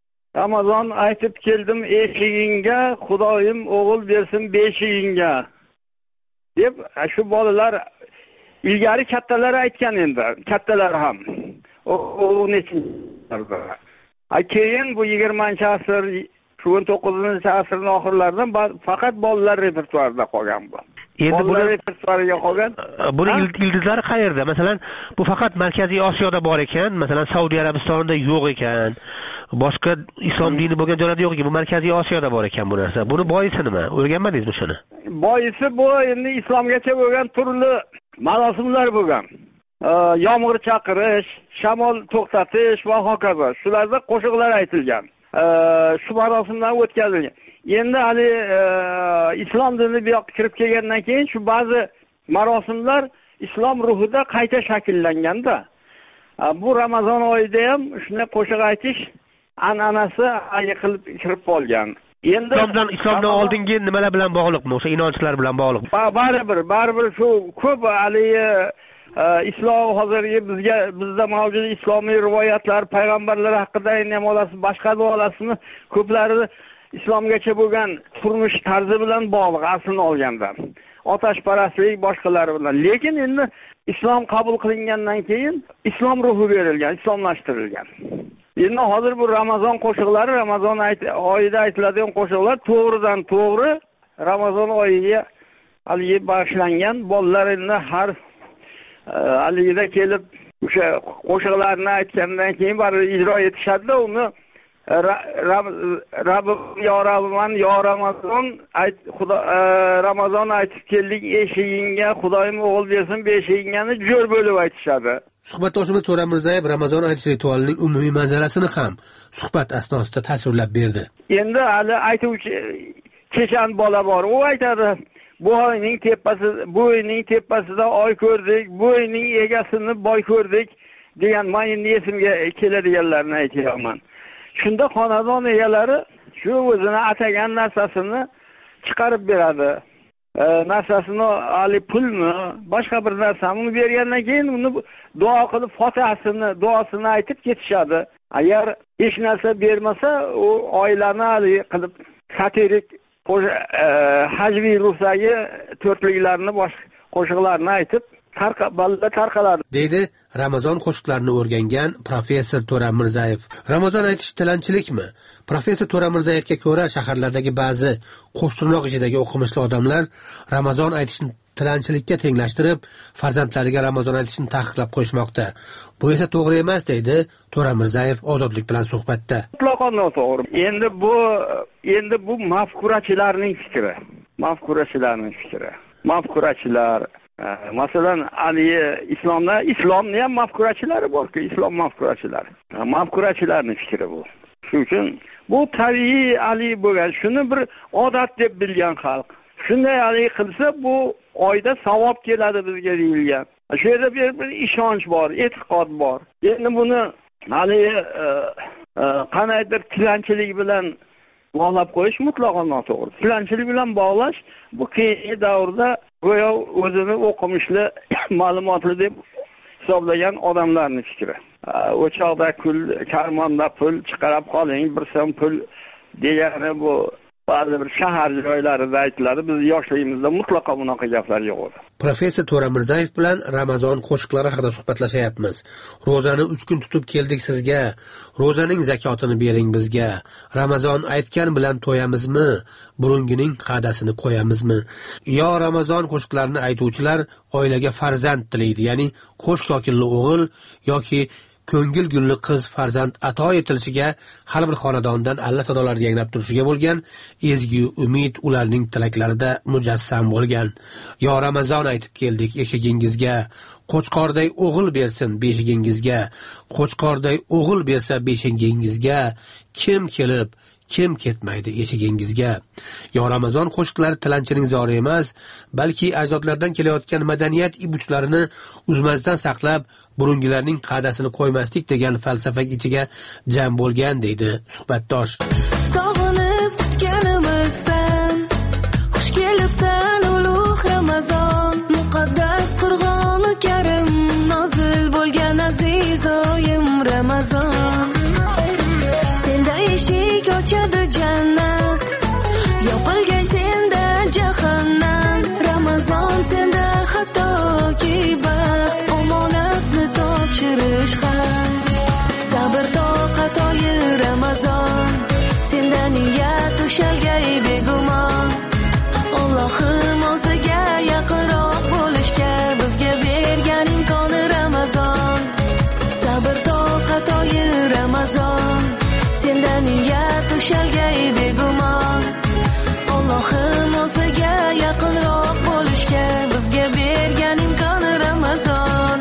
[SPEAKER 22] Ramazon aytib keldim eshigingga, Xudoyim o'g'il bersin beshigingga. Deb shu bolalar ilgari kattalar aytgan endi, kattalar ham. O nechinchi keyin bu yigirmanchi asr, o'n to'qqizinchi asrning oxirlaridan faqat bolalar repertuarida qolgan bu. Endi bu repertuariga qolgan.
[SPEAKER 18] Buni ildizlari qayerda? Masalan, bu faqat Markaziy Osiyoda bor ekan, masalan Saudiya Arabistonida yo'q ekan. Boshqa islom dini bo'lgan joylarda yo'q ekan. Bu Markaziy Osiyoda bor ekan bu narsa. Buni boisi nima? O'rganmadingizmi shuni?
[SPEAKER 22] Boisi bu endi islomgacha bo'lgan turli marosimlar bo'lgan. Yomg'ir chaqirish, shamol to'xtatish va hokazo. Shularda qo'shiqlar aytilgan. Shu marosimdan o'tkazilgan. Endi hali islom dini bu yoqqa kirib kelgandan keyin shu ba'zi marosimlar islom ruhida qayta shakllanganda. Bu Ramazon oyida ham shunday qo'shiq aytish an'anasi qilib kirib qolgan. Endi
[SPEAKER 18] islomdan islomdan oldingi nimalar bilan bog'liqmi? O'sha inonchlar bilan bog'liq.
[SPEAKER 22] Baribir, baribir shu ko'p hali islom hozirgi bizga bizda mavjud islomiy rivoyatlar, payg'ambarlar haqida ham olasiz, boshqa da olasizmi? Ko'plari islomgacha bo'lgan turmush tarzi bilan bog'liq aslini olganda. Otashparastlik boshqalari bilan. Lekin endi islom qabul qilingandan keyin islom ruhi berilgan, islomlashtirilgan. Endi hozir bu Ramazon qo'shiqlari, Ramazon oyida aytiladigan qo'shiqlar to'g'ridan to'g'ri Ramazon oyiga haliga bag'ishlangan. Bolalar endi har aligida kelib o'sha qo'shiqlarni aytgandan keyin baribir ijro etishadi-da, uni Rabbim yo Rabbiman yo Ramazon ayt Xudo Ramazon aytib keldik eshigingga, Xudoyim o'g'il bersin beshigingani jo'r bo'lib aytishadi.
[SPEAKER 18] Suhbatdoshimiz To'ra Mirzayev Ramazon aytish ritualining umumiy manzarasini ham suhbat asnosida tasvirlab berdi.
[SPEAKER 22] Endi hali aytuvchi Chechan bola bor. U aytadi, bu oyning tepasi bu oyning tepasida oy ko'rdik, bu oyning egasini boy ko'rdik degan men endi esimga keladiganlarni aytyapman. Shunda xonadon egalari shu o'zini atagan narsasini chiqarib beradi. E, narsasini ali pulmi, boshqa bir narsani bergandan keyin uni duo qilib Fotihasini, duosini aytib ketishadi. Agar hech narsa bermasa, u oilani ali qilib satirik hajviy ruhdagi to'rtliklarni boshqa qo'shiqlarni aytib tarqaladi tarqaladi
[SPEAKER 18] deydi Ramazon qo'shiqlarini o'rgangan professor To'ra Mirzayev. Ramazon aytish tilanchilikmi? Professor To'ra Mirzayevga ko'ra, shaharlardagi ba'zi qo'shtirnoq ichidagi o'qimishli odamlar Ramazon aytishni tilanchilikka tenglashtirib, farzandlariga Ramazon aytishni taqiqlab qo'yishmoqda. Bu esa to'g'ri emas, deydi To'ra Mirzayev Ozodlik bilan suhbatda.
[SPEAKER 22] Mutlaqo noto'g'ri. Endi bu endi bu mafkurachilarning fikri. Mafkurachilarning fikri. Mafkurachilar masalan, ali islomda islomni ham mafkurachilari bor-ku, islom mafkurachilari. Mafkurachilarning fikri bu. Shuning uchun bu tabiiy ali bo'lgan, shuni bir odat deb bilgan xalq. Shunday ali qilsa bu oyda savob keladi bizga deyilgan. Shu yerda bir, bir ishonch bor, e'tiqod bor. Endi buni ali qanaydir tilanchilik bilan bog'lab qo'yish mutlaqo noto'g'ri. Tilanchilik bilan bog'lash bu keyingi davrda go'yo o'zini o'qimishli, ma'lumotli deb hisoblagan odamlarning fikri. O'choqda kul, karmonda pul chiqarib qoling, bir so'm pul degani bu ba'zi bir shahar joylarida aytiladi. Biz yoshligimizda mutlaqo bunaqa gaplar yo'q edi.
[SPEAKER 18] Professor To'ra Mirzayev bilan Ramazon qo'shiqlari haqida suhbatlashyapmiz. Ro'zani uch kun tutib keldik sizga. Ro'zaning zakotini bering bizga. Ramazon aytgan bilan to'yamizmi? Burungining qa'dasini qo'yamizmi? Yo Ramazon qo'shiqlarini aytuvchilar oilaga farzand tilaydi, ya'ni qo'sh kokilli o'g'il yoki ko'ngil gulli qiz farzand ato etilishiga, har bir xonadondan alla sadolar yangrab turishiga bo'lgan ezgu umid ularning tilaklarida mujassam bo'lgan. Yo Ramazon aytib keldik eshigingizga, qo'chqorday o'g'il bersin beshigingizga, qo'chqorday o'g'il bersa beshigingizga, kim kelib kim ketmaydi eshigingizga. Yo Ramazon qo'shiqlari tilanchining zori emas, balki ajdodlardan kelayotgan madaniyat ibuchlarini uzmasdan saqlab, burungilarning qa'dasini qo'ymaslik degan falsafa ichiga jam bo'lgan, deydi suhbatdosh.
[SPEAKER 19] Sog'inib kutganimizdan xush kelibsan ulug' Ramazon, muqaddas Qur'oni Karim nozil bo'lgan aziz oyim Ramazon. Senda eshik ochadi jannat, yopilgan senda jahannam. Ramazon senda hattoki baxt, omonatni topshirish ham. Sabr toqat oyi Ramazon, senda niyat ushalgay begumon. Allohim o'ziga yaqinroq bo'lishga bizga bergan imkoni Ramazon. Sabr toqat oyi Ramazon, senda niyat ushalgay begumon. Allohim o'ziga yaqinroq bo'lishga bizga bergan imkoni Ramazon.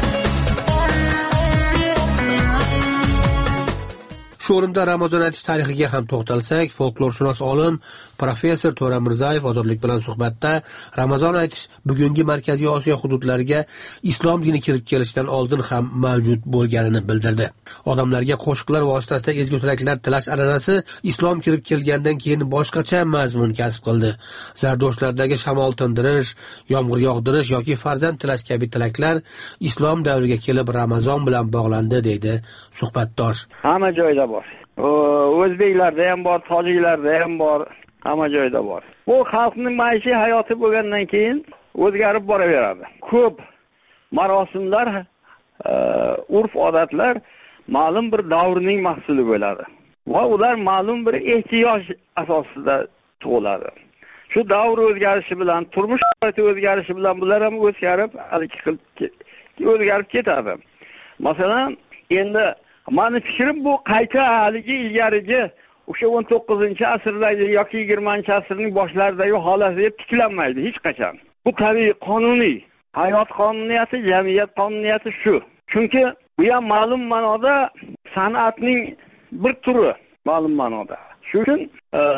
[SPEAKER 18] Shu o'rinda Ramazon aytish tarixiga ham to'xtalsak, folklorshunos olim professor To'ra Mirzayev Ozodlik bilan suhbatda Ramazon aytish bugungi Markaziy Osiyo hududlariga islom dini kirib kelishidan oldin ham mavjud bo'lganini bildirdi. Odamlarga qo'shiqlar vositasida ezgu tilaklar tilash an'anasi islom kirib kelgandan keyin boshqacha mazmun kasb qildi. Zardoshlardagi shamol tindirish, yomg'ir yog'dirish yoki farzand tilash kabi tilaklar islom davriga kelib Ramazon bilan bog'landi, deydi suhbatdosh.
[SPEAKER 22] Hamma joyda bor. O'zbeklarda ham bor, tojiklarda ham bor, hamma joyda bor. Bu xalqning maishiy hayoti bo'lgandan keyin o'zgarib boraveradi. Ko'p marosimlar, urf-odatlar ma'lum bir davrning mahsuli bo'ladi va ular ma'lum bir ehtiyoj asosida tug'iladi. Shu davr o'zgarishi bilan, turmush sharoiti o'zgarishi bilan bular ham o'zgarib, o'zgarib ketadi. Masalan, endi mani fikrim bu qayta haligi ilgarigi o'sha o'n to'qqizinchi asrdagi yoki yigirmanchi asrning boshlaridagi holatiga tiklanmaydi hech qachon. Bu tabiiy qonuniy, hayot qonuniyati, jamiyat qonuniyati shu. Chunki bu ham ma'lum ma'noda san'atning bir turi, ma'lum ma'noda. Shu uchun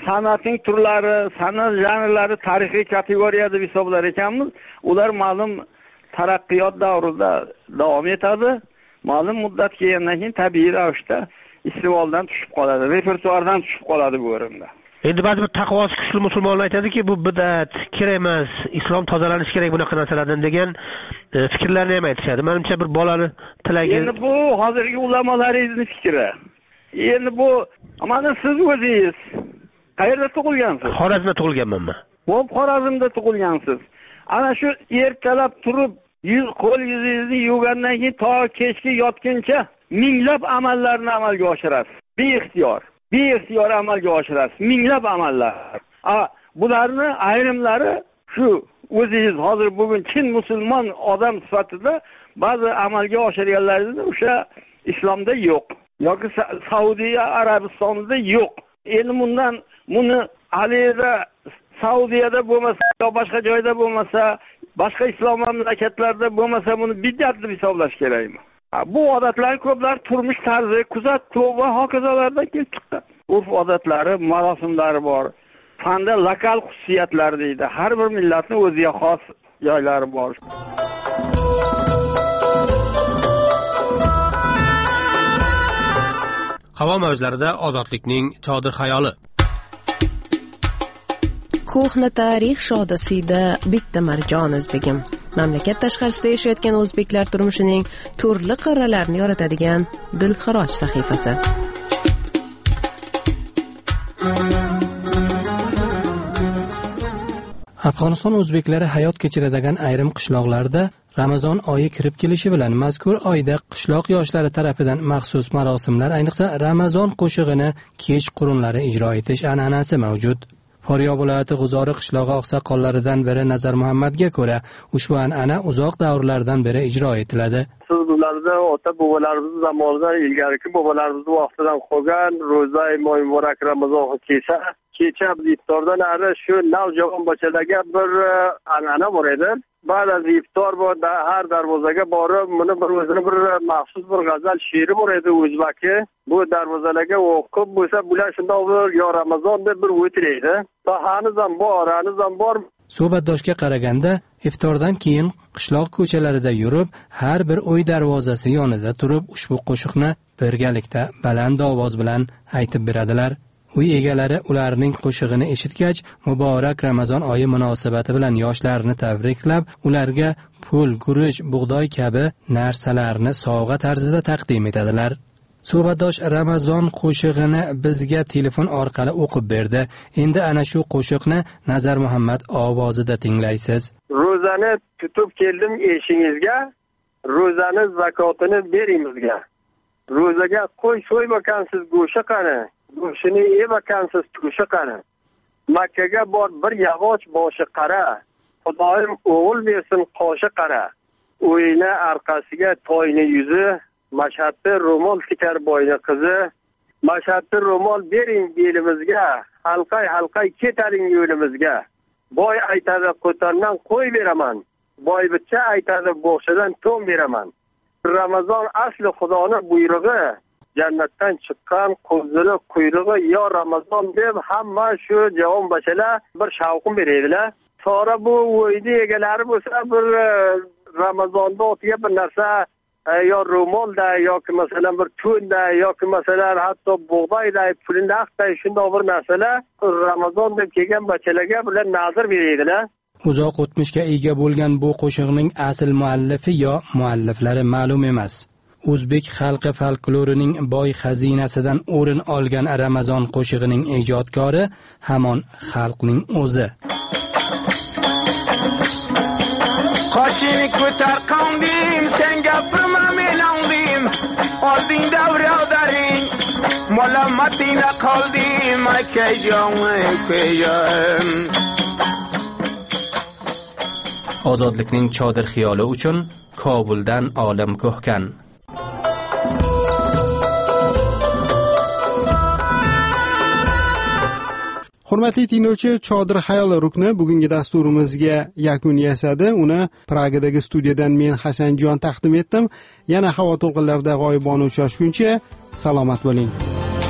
[SPEAKER 22] san'atning turlari, san'at janrlari tarixiy kategoriya deb hisoblar ekanmiz. Ular ma'lum taraqqiyot davrida davom etadi. Ma'lum muddat kelgandan keyin tabiiy ravishda istiqboldan tushib qoladi, repertuardan tushib qoladi bu o'rinda.
[SPEAKER 18] Endi ba'zi bir taqvosi kuchli musulmonlar aytadiki, bu bidat, kerak emas, islom tozalanishi kerak bunaqa narsalardan degan fikrlarni ham aytishadi. Menimcha bir bolani tilagi.
[SPEAKER 22] Endi bu hozirgi ulamolaringizning fikri. Endi bu mana siz o'zingiz qayerda tug'ilgansiz?
[SPEAKER 18] Xorazmda tug'ilganman men.
[SPEAKER 22] Bo'p, Xorazmda tug'ilgansiz. Ana shu ertalab turib, yuz qo'l yuzingizni yuvgandan keyin to kechki yotguncha minglab amallarni amalga oshirasiz. Beixtiyor, beixtiyor amalga oshirasiz. Minglab amallar. A, bularni ayrimlari shu o'zingiz hozir bugun chin musulmon odam sifatida ba'zi amalga oshirganlaringiz o'sha islomda yo'q. Yoki Saudiya Arabistonida yo'q. Endi bundan buni alayda Saudiyada bo'lmasa, boshqa joyda bo'lmasa, boshqa islom mamlakatlarida bo'lmasa buni bid'at deb hisoblash kerakmi? Bu odatlar ko'plar turmush tarzi, kuzatuv va hokazolardan kelib chiqqan. Urf odatlari, marosimlari bor. Fanda lokal xususiyatlar deydi. Har bir millatning o'ziga xos joylari bor.
[SPEAKER 18] Havo mavjlarida ozodlikning chodir xayoli.
[SPEAKER 2] Ko'hna tarix shodasida bitta marjon o'zbegim. Mamlakat tashqarisida yashayotgan o'zbeklar turmushining turli qirralarini yoritadigan dilxiroj sahifasi. Afg'oniston o'zbeklari hayot kechiradigan ayrim qishloqlarda Ramazon oyi kirib kelishi bilan mazkur oyda qishloq yoshlari tarafidan maxsus marosimlar, ayniqsa Ramazon qo'shig'ini kech qurunlari ijro etish an'anasi mavjud. Faryob viloyati G'uzori qishlog'i oqsoqollaridan biri Nazar Muhammadga ko'ra, ushbu an'ana uzoq davrlardan beri ijro etiladi.
[SPEAKER 6] Sizlarda ota bobolarimiz zamonidan ilgariki bobolarimiz vaqtidan qolgan ro'za mo'y muborak Ramazon kecha kecha iftordan ari shu navjavon bolalarga bir an'ana bor edi. Ba'da iftor bu har darvozaga borib, buni bir o'zini bir maxsus bir g'azal she'ri bor edi o'zbaki. Bu darvozalarga o'qib bo'lsa, bular shunday bir yo Ramazon deb bir o'tiraydi. Hanuz ham bor, hanuz ham bor.
[SPEAKER 13] Suhbatdoshga qaraganda, iftordan keyin qishloq ko'chalarida yurib, har bir uy darvozasi yonida turib, ushbu qo'shiqni birgalikda baland ovoz bilan aytib beradilar. Uy egalari ularning qo'shig'ini eshitgach, muborak Ramazon oyi munosabati bilan yoshlarni tabriklab, ularga pul, guruch, bug'doy kabi narsalarni sovg'a tarzida taqdim etadilar. Suhbatdosh Ramazon qo'shig'ini bizga telefon orqali o'qib berdi. Endi ana shu qo'shiqni Nazar Muhammad ovozida tinglaysiz.
[SPEAKER 6] Ro'zani tutib keldim eshingizga, ro'zani zakotini beringizga. Ro'zaga qo'y so'ymakansiz go'sha qani. Go'shini yevakansiz tushi qani. Makkaga bor bir yog'och boshi qara. Xudoyim o'g'il bersin qoshi qara. O'yini orqasiga toyni yuzi, Mashhadda ro'mol tikar boyni qizi. Mashhadda ro'mol bering belimizga, halqay halqay ketaring yo'limizga. Boy aytadi qo'tandan qo'y beraman. Boybicha aytadi bo'xshadan to'n beraman. Ramazon asli Xudoning buyrug'i. Jannatdan chiqqan qo'zili quyrug'i yo Ramazon deb hamma shu javon bachalar bir shavqin beradilar. Sonra bu o'ydi egalari bo'lsa bir Ramazonda o'tiga bir narsa yo ro'molda yoki masalan bir to'nda yoki masalan hatto bug'doyda pulindaqday shunday bir narsalar Ramazon deb kelgan bachalarga bilan nazar beradilar.
[SPEAKER 13] Uzoq o'tmishga ega bo'lgan bu qo'shiqning asl muallifi yo mualliflari ma'lum emas. O'zbek xalqi folklorining boy xazinasidan o'rin olgan Ramazon qo'shig'ining ijodkori hamon xalqning o'zi.
[SPEAKER 23] Qoshini ko'tar qondim, sen gapirma men anglim. Oldingda birodaring, malomatingda qoldim, akajon, akajon.
[SPEAKER 13] Ozodlikning chodir xiyoli uchun Kobuldan olim ko'hkan.
[SPEAKER 1] Hurmatli tinglovchi, Chodir xayoli rukni bugungi dasturimizga yakun yasadi. Uni Pragadagi studiyadan men Hasanjon taqdim etdim. Yana havo to'lqinlarida g'oyibona uchrashguncha salomat bo'ling.